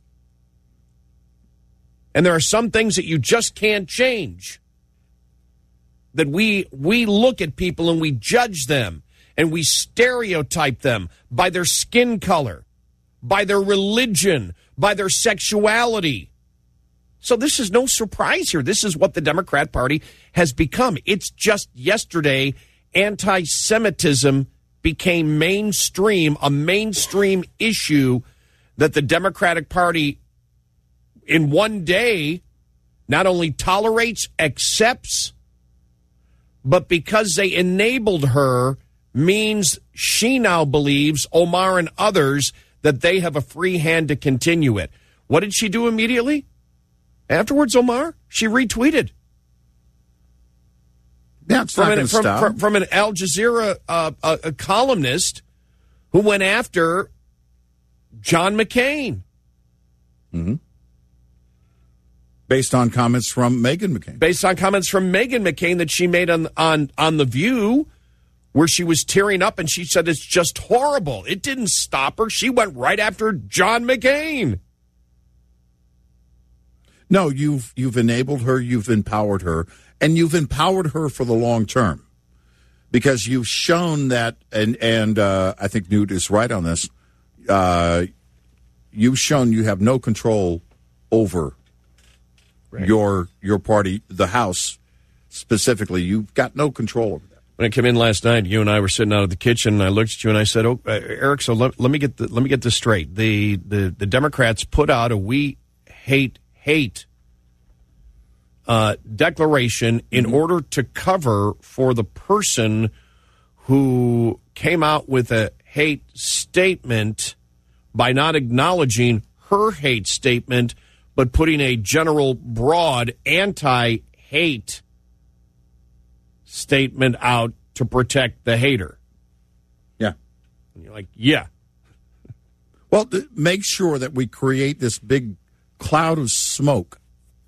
And there are some things that you just can't change. That we look at people and we judge them and we stereotype them by their skin color, by their religion, by their sexuality. So this is no surprise here. This is what the Democrat Party has become. It's just yesterday, anti-Semitism became mainstream, a mainstream issue that the Democratic Party in one day not only tolerates, accepts, but because they enabled her means she now believes, Omar and others, that they have a free hand to continue it. What did she do immediately? Afterwards, Omar, she retweeted. Yeah, it's not going to stop. From an Al Jazeera a columnist who went after John McCain. Mm-hmm. Based on comments from Meghan McCain. Based on comments from Meghan McCain that she made on The View, where she was tearing up and she said it's just horrible. It didn't stop her. She went right after John McCain. No, you've enabled her, you've empowered her, and you've empowered her for the long term. Because you've shown that, and I think Newt is right on this, you've shown you have no control over your party, the House specifically. You've got no control over that. When I came in last night, you and I were sitting out of the kitchen, and I looked at you and I said, Eric, so let me get this straight. The Democrats put out a we hate declaration in order to cover for the person who came out with a hate statement by not acknowledging her hate statement, but putting a general, broad, anti-hate statement out to protect the hater. Yeah. And you're like, yeah. Well, make sure that we create this big cloud of smoke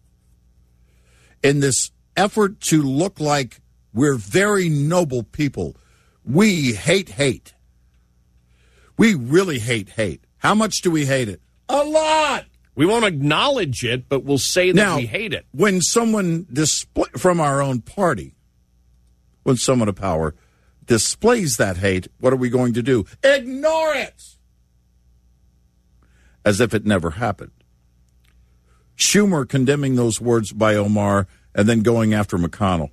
in this effort to look like we're very noble people. We hate hate. We really hate hate. How much do we hate it? A lot. We won't acknowledge it, but we'll say that now, we hate it. When someone from our own party, when someone of power displays that hate, what are we going to do? Ignore it! As if it never happened. Schumer condemning those words by Omar and then going after McConnell.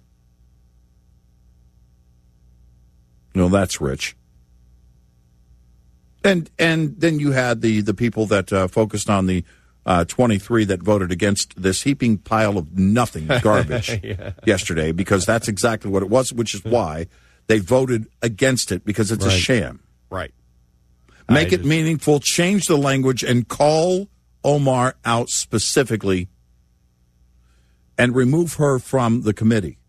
That's rich. And then you had the people that focused on the 23 that voted against this heaping pile of nothing, garbage, yesterday, because that's exactly what it was, which is why they voted against it, because it's a sham. Right. Make it meaningful, change the language, and call Omar out specifically and remove her from the committee.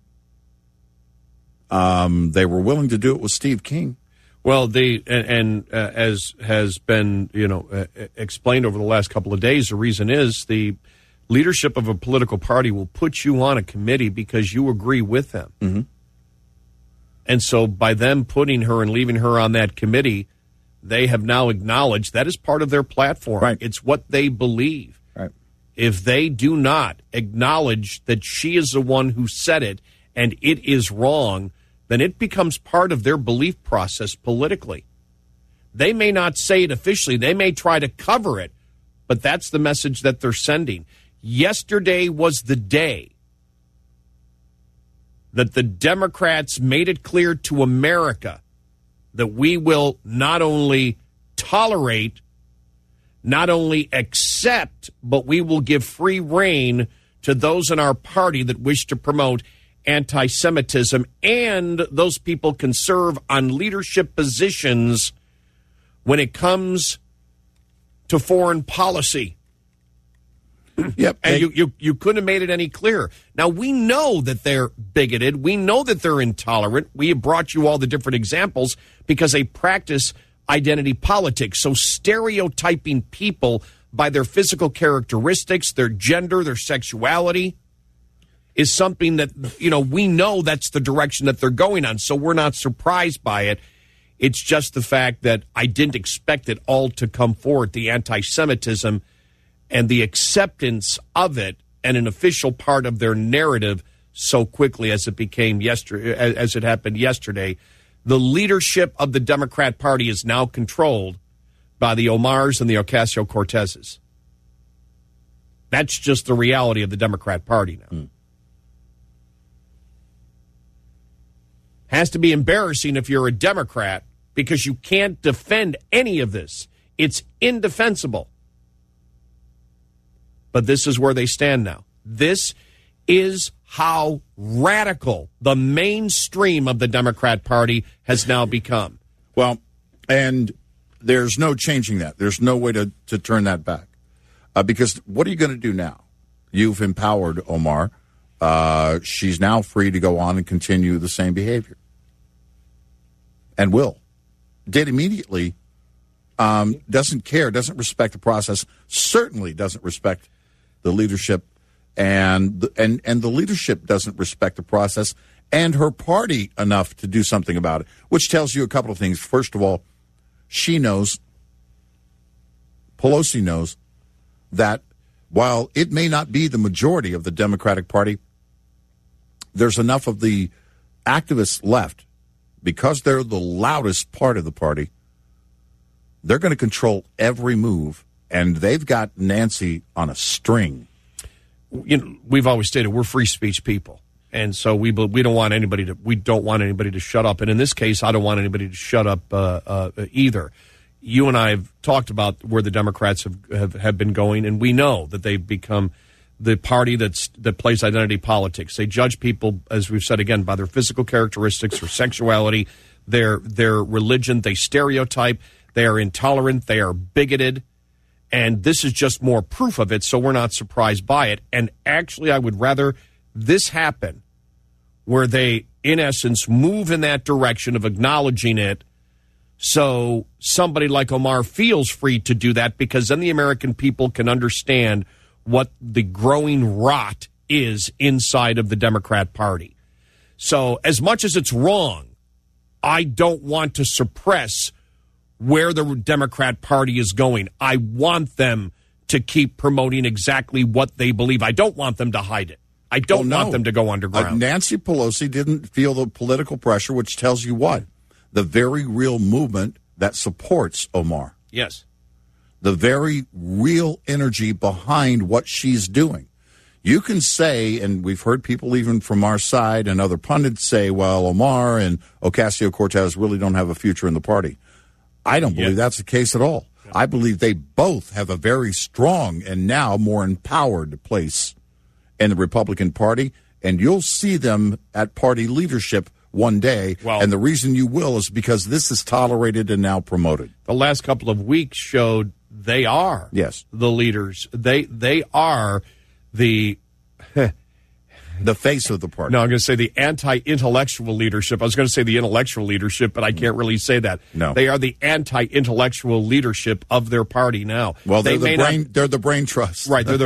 They were willing to do it with Steve King. Well, as has been, explained over the last couple of days, the reason is the leadership of a political party will put you on a committee because you agree with them. Mm-hmm. And so by them putting her and leaving her on that committee, they have now acknowledged that is part of their platform. Right. It's what they believe. Right. If they do not acknowledge that she is the one who said it and it is wrong, then it becomes part of their belief process politically. They may not say it officially. They may try to cover it, but that's the message that they're sending. Yesterday was the day that the Democrats made it clear to America that we will not only tolerate, not only accept, but we will give free rein to those in our party that wish to promote anti-Semitism, and those people can serve on leadership positions when it comes to foreign policy. Yep. And you couldn't have made it any clearer. Now, we know that they're bigoted. We know that they're intolerant. We have brought you all the different examples because they practice identity politics. So stereotyping people by their physical characteristics, their gender, their sexuality is something that, we know that's the direction that they're going on. So we're not surprised by it. It's just the fact that I didn't expect it all to come forward, the anti-Semitism and the acceptance of it and an official part of their narrative so quickly as it became yesterday, as it happened yesterday. The leadership of the Democrat Party is now controlled by the Omars and the Ocasio-Cortezes. That's just the reality of the Democrat Party now. Has to be embarrassing if you're a Democrat because you can't defend any of this. It's indefensible. But this is where they stand now. This is how radical the mainstream of the Democrat Party has now become. Well, and there's no changing that. There's no way to turn that back. Because what are you going to do now? You've empowered Omar. She's now free to go on and continue the same behavior. And will. Did immediately. Doesn't care, doesn't respect the process, certainly doesn't respect the leadership, and the leadership doesn't respect the process and her party enough to do something about it, which tells you a couple of things. First of all, she knows, Pelosi knows, that while it may not be the majority of the Democratic Party, there's enough of the activists left, because they're the loudest part of the party, they're going to control every move, and they've got Nancy on a string. We've always stated we're free speech people, and so we don't want anybody to shut up. And in this case, I don't want anybody to shut up either. You and I have talked about where the Democrats have been going, and we know that they've become the party that plays identity politics. They judge people, as we've said again, by their physical characteristics or sexuality, their religion. They stereotype. They are intolerant. They are bigoted. And this is just more proof of it, so we're not surprised by it. And actually, I would rather this happen where they, in essence, move in that direction of acknowledging it, so somebody like Omar feels free to do that, because then the American people can understand what the growing rot is inside of the Democrat Party. So as much as it's wrong, I don't want to suppress where the Democrat Party is going. I want them to keep promoting exactly what they believe. I don't want them to hide it. I don't want them to go underground. Nancy Pelosi didn't feel the political pressure, which tells you what? The very real movement that supports Omar. Yes. the very real energy behind what she's doing. You can say, and we've heard people even from our side and other pundits say, well, Omar and Ocasio-Cortez really don't have a future in the party. I don't believe that's the case at all. I believe they both have a very strong and now more empowered place in the Republican Party, and you'll see them at party leadership one day. Well, and the reason you will is because this is tolerated and now promoted. The last couple of weeks showed they are the leaders. They are the face of the party. No, I'm going to say the anti-intellectual leadership. I was going to say the intellectual leadership, but I can't really say that. No. They are the anti-intellectual leadership of their party now. Well, they're the brain trust. Right. They're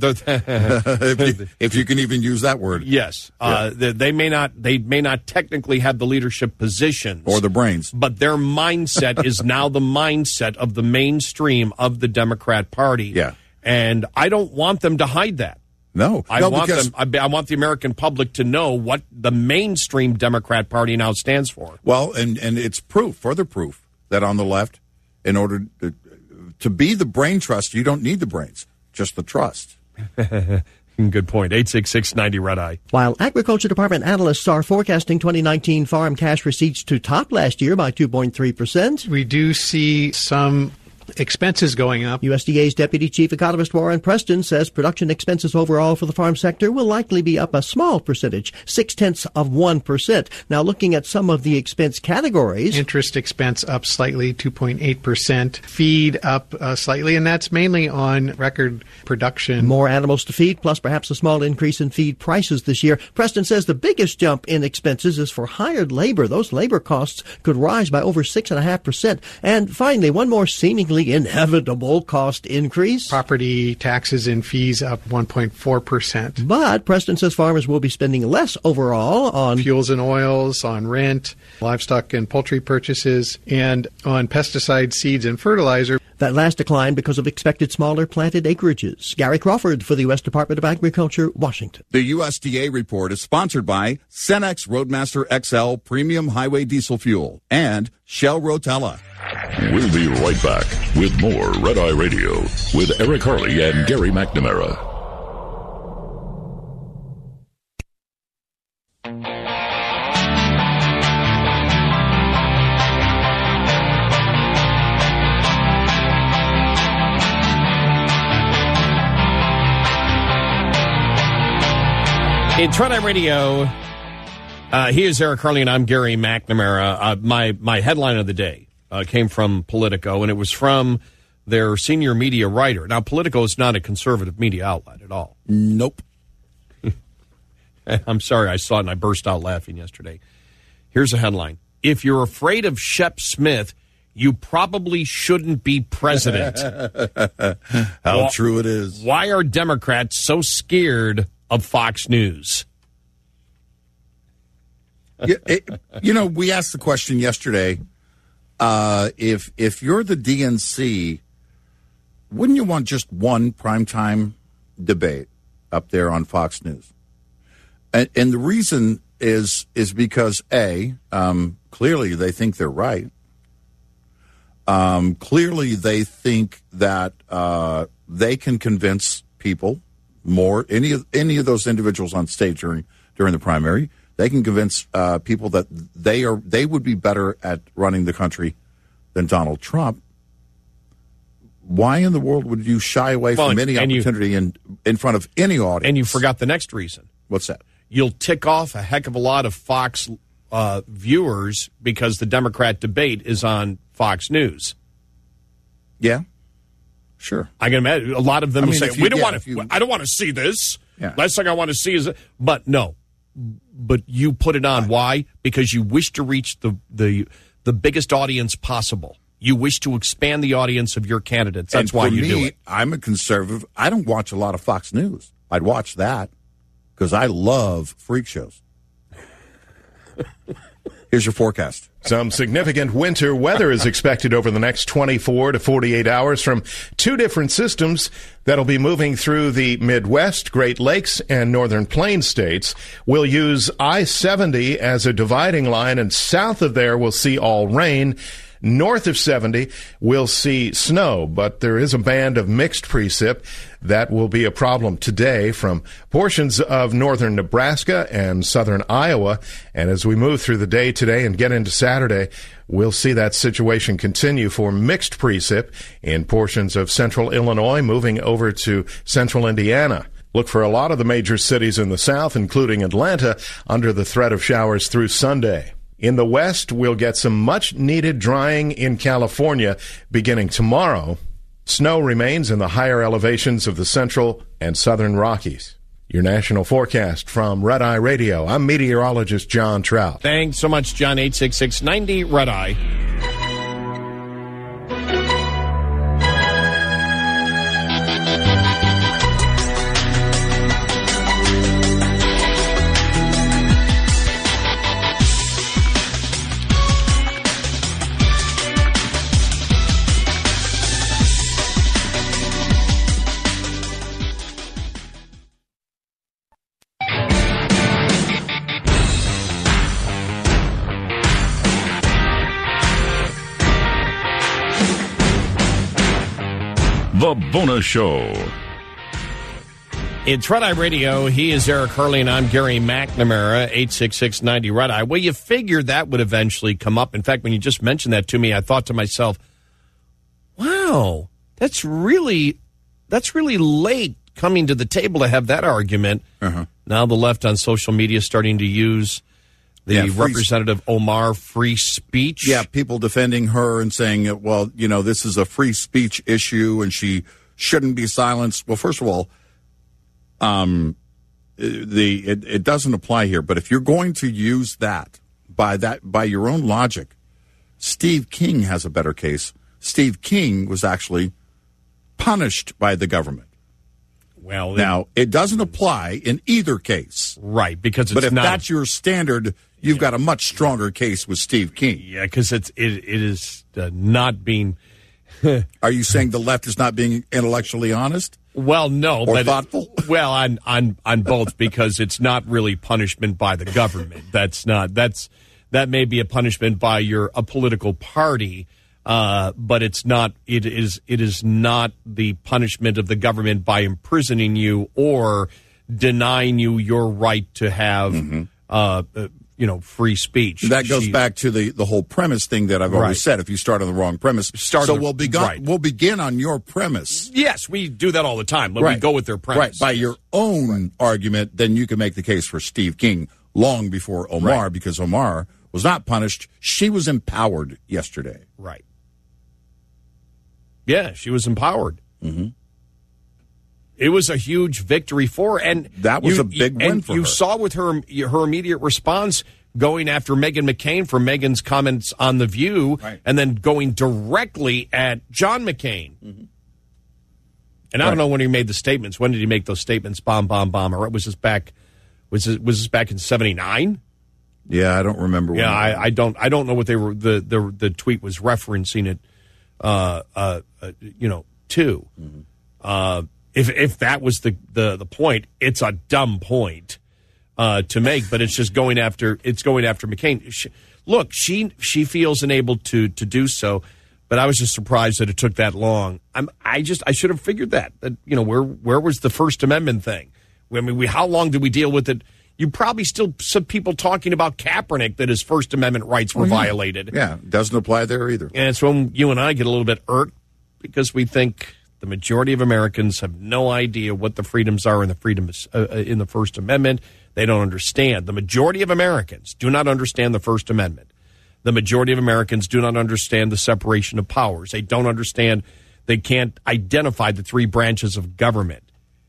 if you can even use that word. Yes. Yeah. They may not technically have the leadership positions. Or the brains. But their mindset is now the mindset of the mainstream of the Democrat Party. Yeah. And I don't want them to hide that. No, I want the American public to know what the mainstream Democrat Party now stands for. Well, and it's further proof that on the left, in order to be the brain trust, you don't need the brains, just the trust. Good point. 866-90 Red Eye. While Agriculture Department analysts are forecasting 2019 farm cash receipts to top last year by 2.3%, we do see some expenses going up. USDA's Deputy Chief Economist Warren Preston says production expenses overall for the farm sector will likely be up a small percentage, 0.6%. Now, looking at some of the expense categories. Interest expense up slightly, 2.8%. Feed up slightly, and that's mainly on record production. More animals to feed, plus perhaps a small increase in feed prices this year. Preston says the biggest jump in expenses is for hired labor. Those labor costs could rise by over 6.5%. And finally, one more seemingly inevitable cost increase. Property taxes and fees up 1.4%. But Preston says farmers will be spending less overall on fuels and oils, on rent, livestock and poultry purchases, and on pesticide, seeds, and fertilizer. That last decline because of expected smaller planted acreages. Gary Crawford for the U.S. Department of Agriculture, Washington. The USDA report is sponsored by Cenex Roadmaster XL Premium Highway Diesel Fuel and Shell Rotella. We'll be right back with more Red Eye Radio with Eric Harley and Gary McNamara. It's Red Eye Radio. He is Eric Harley, and I'm Gary McNamara. My headline of the day came from Politico, and it was from their senior media writer. Now, Politico is not a conservative media outlet at all. Nope. I'm sorry, I saw it and I burst out laughing yesterday. Here's a headline. If you're afraid of Shep Smith, you probably shouldn't be president. How true it is. Why are Democrats so scared of Fox News? We asked the question yesterday, if you're the DNC, wouldn't you want just one primetime debate up there on Fox News? And the reason is because, clearly they think they're right. Clearly they think that they can convince people more, any of those individuals on stage during the primary, they can convince people that they would be better at running the country than Donald Trump. Why in the world would you shy away from any opportunity in front of any audience? And you forgot the next reason. What's that? You'll tick off a heck of a lot of Fox viewers because the Democrat debate is on Fox News. Yeah, sure. I can imagine a lot of them will say, "We don't want to. I don't want to see this. Yeah. Last thing I want to see is." But no. But you put it on. Why? Because you wish to reach the biggest audience possible. You wish to expand the audience of your candidates. That's why you do it. I'm a conservative. I don't watch a lot of Fox News. I'd watch that because I love freak shows. Here's your forecast. Some significant winter weather is expected over the next 24 to 48 hours from two different systems that'll be moving through the Midwest, Great Lakes, and Northern Plains states. We'll use I-70 as a dividing line, and south of there we'll see all rain. North of 70, we'll see snow, but there is a band of mixed precip that will be a problem today from portions of northern Nebraska and southern Iowa. And as we move through the day today and get into Saturday, we'll see that situation continue for mixed precip in portions of central Illinois moving over to central Indiana. Look for a lot of the major cities in the south, including Atlanta, under the threat of showers through Sunday. In the west, we'll get some much-needed drying in California beginning tomorrow. Snow remains in the higher elevations of the central and southern Rockies. Your national forecast from Red Eye Radio. I'm meteorologist John Trout. Thanks so much, John. 866-90 Red Eye. The Bonus Show. It's Red Eye Radio. He is Eric Hurley, and I'm Gary McNamara, 866-90 Red Eye. Well, you figured that would eventually come up. In fact, when you just mentioned that to me, I thought to myself, wow, that's really late coming to the table to have that argument. Uh-huh. Now the left on social media is starting to use the Representative Omar free speech. Yeah, people defending her and saying, well, you know, this is a free speech issue and she shouldn't be silenced. Well, first of all, it doesn't apply here. But if you're going to use that by your own logic, Steve King has a better case. Steve King was actually punished by the government. Well, now it doesn't apply in either case, right? Because but if that's your standard, you've got a much stronger case with Steve King. Yeah, because it is not being. Are you saying the left is not being intellectually honest? Well, no, or but thoughtful. On both, because it's not really punishment by the government. That may be a punishment by a political party. But it's not. It is not the punishment of the government by imprisoning you or denying you your right to have, free speech. That goes back to the whole premise thing that I've always said. If you start on the wrong premise, we'll begin on your premise. Yes, we do that all the time. But we go with their premise. Right. By your own argument, then you can make the case for Steve King long before Omar, because Omar was not punished. She was empowered yesterday. Right. Yeah, she was empowered. Mm-hmm. It was a huge victory for her, and that was a big win for her. You saw with her immediate response going after Meghan McCain for Meghan's comments on The View, and then going directly at John McCain. Mm-hmm. And I don't know when he made the statements. When did he make those statements? Bomb, bomb, bomb. Or was this back? Was this back in 79? Yeah, I don't remember. Yeah, I don't know what they were. The tweet was referencing it. Too. Mm-hmm. If that was the point, it's a dumb point to make, but it's just going after McCain. She feels enabled to do so, but I was just surprised that it took that long. I should have figured that where was the First Amendment thing? I mean, how long did we deal with it? You probably still some people talking about Kaepernick that his First Amendment rights were violated. Yeah, doesn't apply there either. And it's when you and I get a little bit irked because we think the majority of Americans have no idea what the freedoms are in the freedoms in the First Amendment. They don't understand. The majority of Americans do not understand the First Amendment. The majority of Americans do not understand the separation of powers. They don't understand. They can't identify the three branches of government.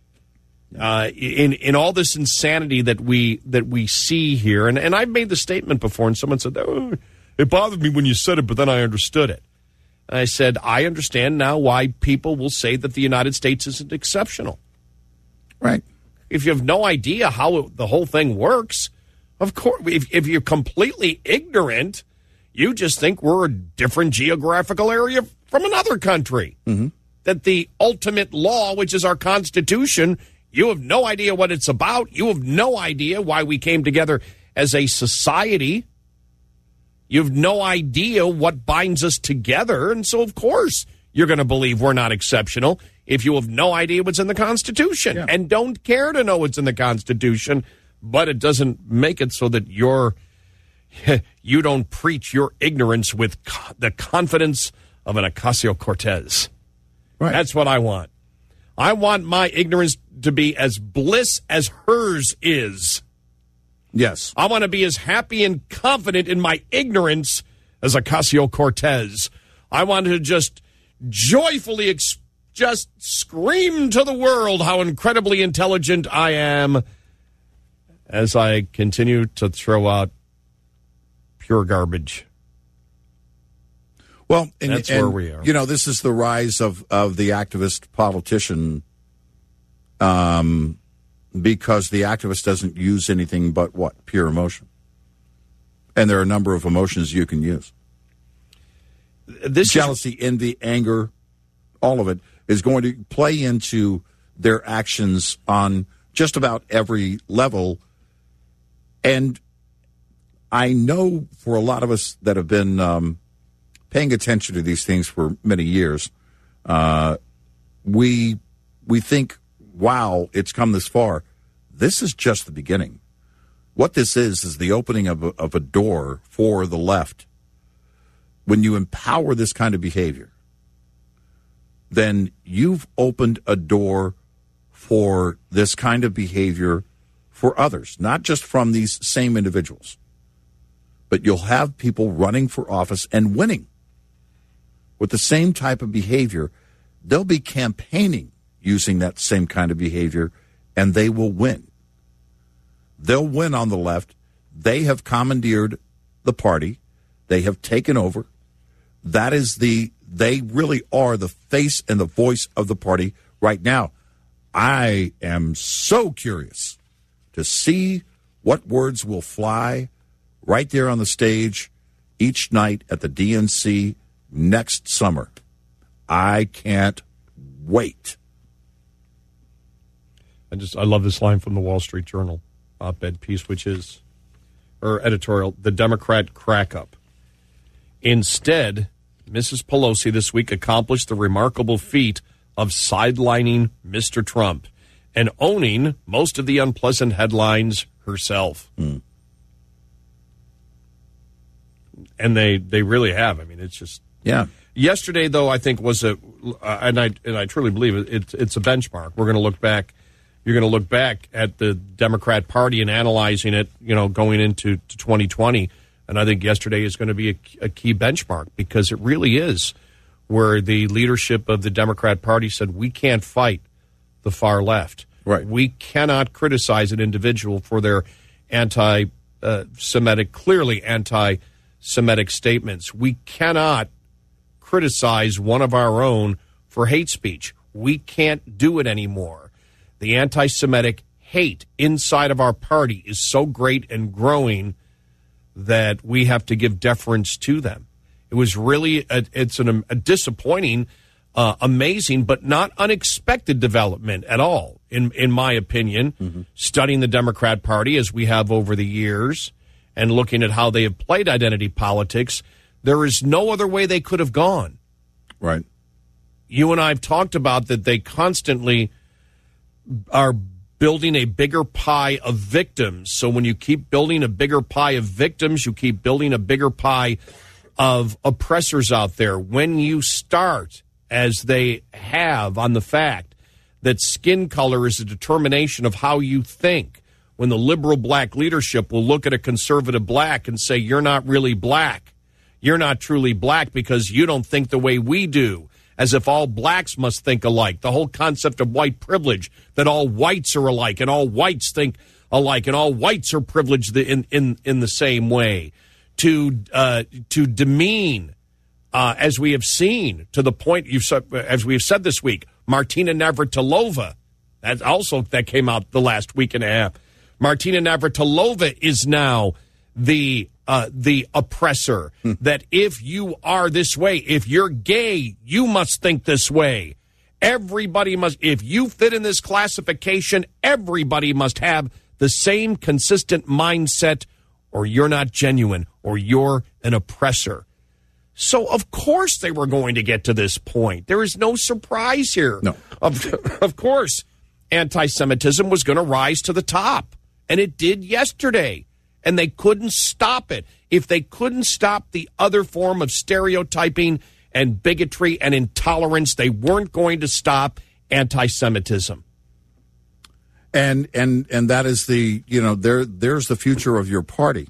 In all this insanity that we see here, and I've made the statement before, and someone said, "Oh, it bothered me when you said it, but then I understood it." And I said, I understand now why people will say that the United States isn't exceptional. Right. If you have no idea how the whole thing works, of course, if you're completely ignorant, you just think we're a different geographical area from another country. Mm-hmm. That the ultimate law, which is our Constitution, you have no idea what it's about. You have no idea why we came together as a society You have no idea what binds us together, and so, of course, you're going to believe we're not exceptional if you have no idea what's in the Constitution and don't care to know what's in the Constitution, but it doesn't make it so that you don't preach your ignorance with the confidence of an Ocasio-Cortez. Right. That's what I want. I want my ignorance to be as bliss as hers is. Yes. I want to be as happy and confident in my ignorance as Ocasio-Cortez. I want to just joyfully just scream to the world how incredibly intelligent I am as I continue to throw out pure garbage. Well, that's where we are. You know, this is the rise of the activist politician, because the activist doesn't use anything but what? Pure emotion. And there are a number of emotions you can use. Jealousy, envy, anger, all of it is going to play into their actions on just about every level. And I know for a lot of us that have been paying attention to these things for many years, we think, wow, it's come this far. This is just the beginning. What this is the opening of a door for the left. When you empower this kind of behavior, then you've opened a door for this kind of behavior for others, not just from these same individuals. But you'll have people running for office and winning with the same type of behavior. They'll be campaigning using that same kind of behavior, and they will win. They'll win on the left. They have commandeered the party. They have taken over. They really are the face and the voice of the party right now. I am so curious to see what words will fly right there on the stage each night at the DNC next summer. I can't wait. I love this line from the Wall Street Journal op-ed piece, or editorial, the Democrat crack-up. Instead, Mrs. Pelosi this week accomplished the remarkable feat of sidelining Mr. Trump and owning most of the unpleasant headlines herself. Mm. And they really have. I mean, it's just... Yeah. Yesterday, though, I think was and I truly believe it's a benchmark. We're going to look back. You're going to look back at the Democrat Party and analyzing it, going into 2020. And I think yesterday is going to be a key benchmark, because it really is where the leadership of the Democrat Party said, we can't fight the far left. Right. We cannot criticize an individual for their anti-Semitic, clearly anti-Semitic statements. We cannot criticize one of our own for hate speech. We can't do it anymore. The anti-Semitic hate inside of our party is so great and growing that we have to give deference to them. It was really a disappointing, amazing, but not unexpected development at all, in my opinion, studying the Democrat Party as we have over the years and looking at how they have played identity politics. There is no other way they could have gone. Right. You and I have talked about that they constantly are building a bigger pie of victims. So when you keep building a bigger pie of victims, you keep building a bigger pie of oppressors out there. When you start, as they have, on the fact that skin color is a determination of how you think, when the liberal black leadership will look at a conservative black and say, you're not really black. You're not truly black because you don't think the way we do, as if all blacks must think alike. The whole concept of white privilege, that all whites are alike and all whites think alike and all whites are privileged in the same way. To demean, as we have seen, to the point, as we have said this week, Martina Navratilova, that came out the last week and a half. Martina Navratilova is now the oppressor, that if you are this way, if you're gay, you must think this way. Everybody must, if you fit in this classification, everybody must have the same consistent mindset, or you're not genuine, or you're an oppressor. So, of course, they were going to get to this point. There is no surprise here. No. Of course, anti-Semitism was going to rise to the top, and it did yesterday, and they couldn't stop it. If they couldn't stop the other form of stereotyping and bigotry and intolerance, they weren't going to stop anti-Semitism. And that is there's the future of your party.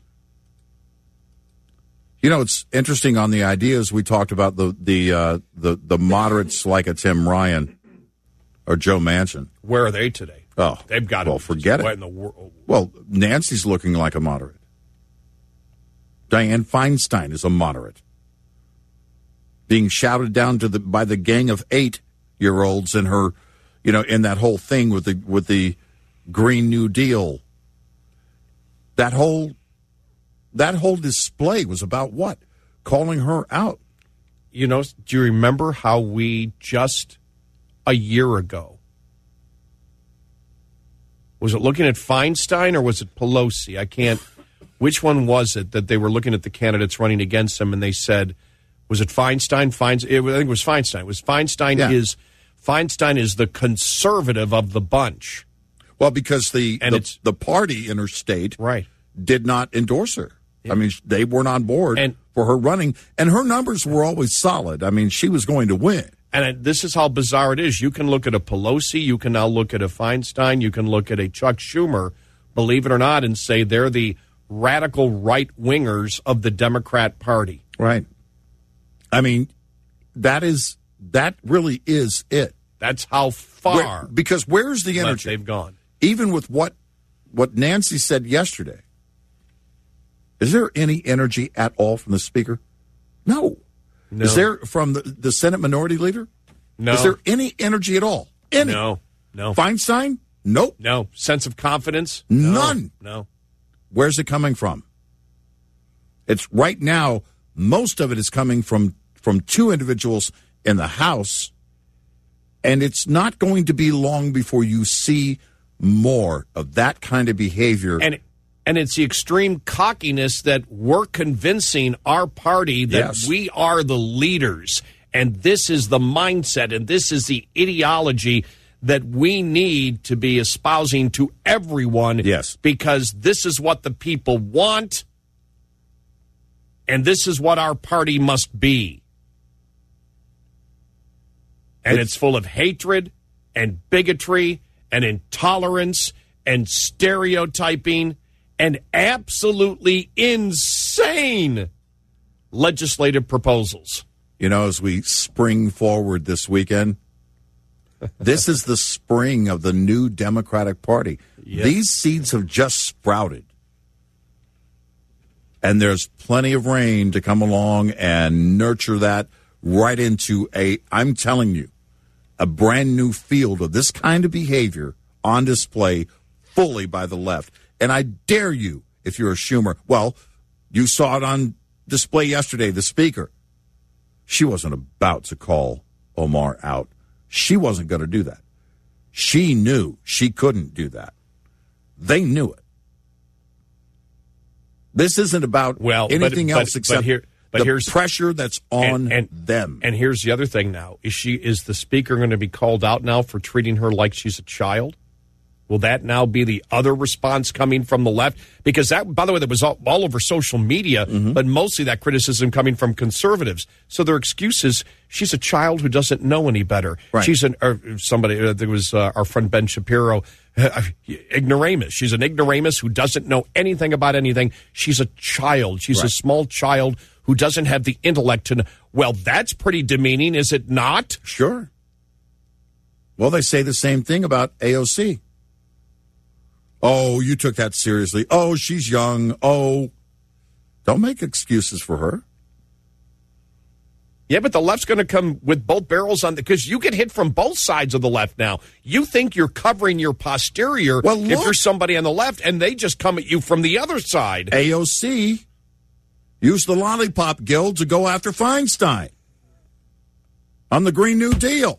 It's interesting on the ideas we talked about the moderates like a Tim Ryan or Joe Manchin. Where are they today? Oh, they've got well, forget it. What in the world? Well, Nancy's looking like a moderate. Dianne Feinstein is a moderate, being shouted down by the gang of 8-year-olds in her, in that whole thing with the Green New Deal. That whole display was about what? Calling her out. Do you remember how we just a year ago, was it looking at Feinstein or was it Pelosi? I can't. Which one was it that they were looking at the candidates running against them and they said, was it Feinstein? I think it was Feinstein. It was Feinstein. Yeah. Feinstein is the conservative of the bunch. Well, because the party in her state did not endorse her. I mean, they weren't on board for her running, and her numbers were always solid. I mean, she was going to win. And this is how bizarre it is. You can look at a Pelosi, you can now look at a Feinstein, you can look at a Chuck Schumer, believe it or not, and say they're the radical right-wingers of the Democrat Party. Right. I mean, that really is it. That's how far. Because where's the energy? They've gone. Even with what Nancy said yesterday, is there any energy at all from the speaker? No. Is there from the Senate Minority Leader? No. Is there any energy at all? Any? No. Feinstein? Nope. No. Sense of confidence? None. No. Where's it coming from? It's right now, most of it is coming from two individuals in the House, and it's not going to be long before you see more of that kind of behavior. And it's the extreme cockiness that we're convincing our party that we are the leaders, and this is the mindset, and this is the ideology that we need to be espousing to everyone. Yes. Because this is what the people want, and this is what our party must be. And it's full of hatred and bigotry and intolerance and stereotyping and absolutely insane legislative proposals. As we spring forward this weekend, this is the spring of the new Democratic Party. Yes. These seeds have just sprouted. And there's plenty of rain to come along and nurture that right into I'm telling you, a brand new field of this kind of behavior on display fully by the left. And I dare you, if you're a Schumer, well, you saw it on display yesterday, the speaker. She wasn't about to call Omar out. She wasn't going to do that. She knew she couldn't do that. They knew it. This isn't about anything else except the pressure that's on them. And here's the other thing now. Is the speaker going to be called out now for treating her like she's a child? Will that now be the other response coming from the left? Because that, by the way, that was all over social media, but mostly that criticism coming from conservatives. So their excuse is she's a child who doesn't know any better. Right. She's there was our friend Ben Shapiro, ignoramus. She's an ignoramus who doesn't know anything about anything. She's a child. She's a small child who doesn't have the intellect to know. Well, that's pretty demeaning, is it not? Sure. Well, they say the same thing about AOC. Oh, you took that seriously. Oh, she's young. Oh, don't make excuses for her. Yeah, but the left's going to come with both barrels on because you get hit from both sides of the left now. You think you're covering your posterior if you're somebody on the left, and they just come at you from the other side. AOC used the Lollipop Guild to go after Feinstein on the Green New Deal.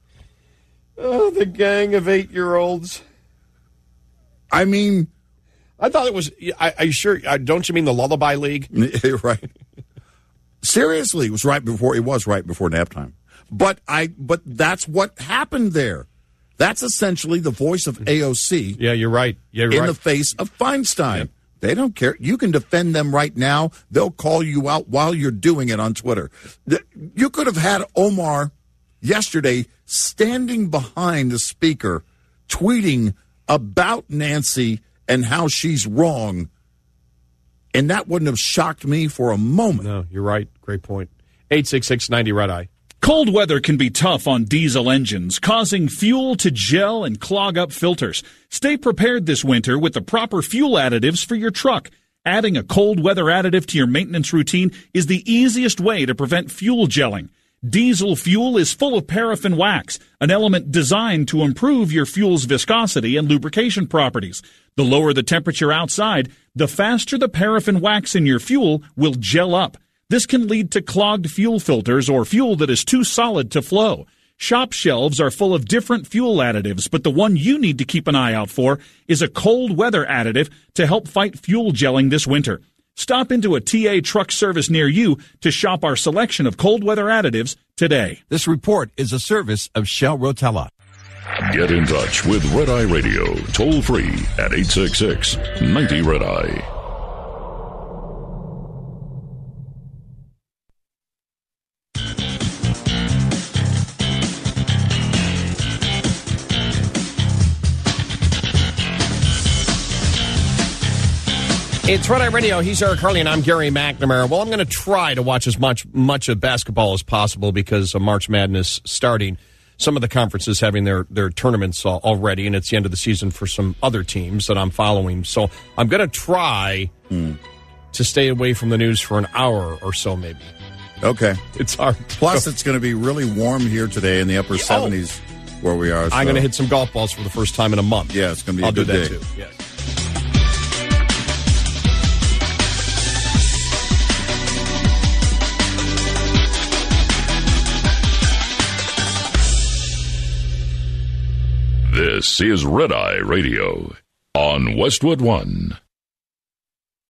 Oh, the gang of 8-year-olds. I mean, I thought it was. Are you sure? Don't you mean the Lullaby League? Right. Seriously, it was right before nap time. But that's what happened there. That's essentially the voice of AOC. Yeah, you're right. In the face of Feinstein. Yeah. They don't care. You can defend them right now. They'll call you out while you're doing it on Twitter. You could have had Omar yesterday standing behind the speaker, tweeting about Nancy and how she's wrong, and that wouldn't have shocked me for a moment. No, you're right. Great point. 866-90-RED-EYE. Cold weather can be tough on diesel engines, causing fuel to gel and clog up filters. Stay prepared this winter with the proper fuel additives for your truck. Adding a cold weather additive to your maintenance routine is the easiest way to prevent fuel gelling. Diesel fuel is full of paraffin wax, an element designed to improve your fuel's viscosity and lubrication properties. The lower the temperature outside, the faster the paraffin wax in your fuel will gel up. This can lead to clogged fuel filters or fuel that is too solid to flow. Shop shelves are full of different fuel additives, but the one you need to keep an eye out for is a cold weather additive to help fight fuel gelling this winter. Stop into a TA truck service near you to shop our selection of cold weather additives today. This report is a service of Shell Rotella. Get in touch with Red Eye Radio, toll free at 866-90-RED-EYE. It's Red Eye Radio. He's Eric Harley, and I'm Gary McNamara. Well, I'm going to try to watch as much of basketball as possible because of March Madness starting. Some of the conferences having their tournaments already, and it's the end of the season for some other teams that I'm following. So I'm going to try to stay away from the news for an hour or so, maybe. Okay. It's hard. Plus, it's going to be really warm here today in the upper 70s where we are. So. I'm going to hit some golf balls for the first time in a month. Yeah, it's going to be a good day. I'll do that, too. Yes. This is Red Eye Radio on Westwood One.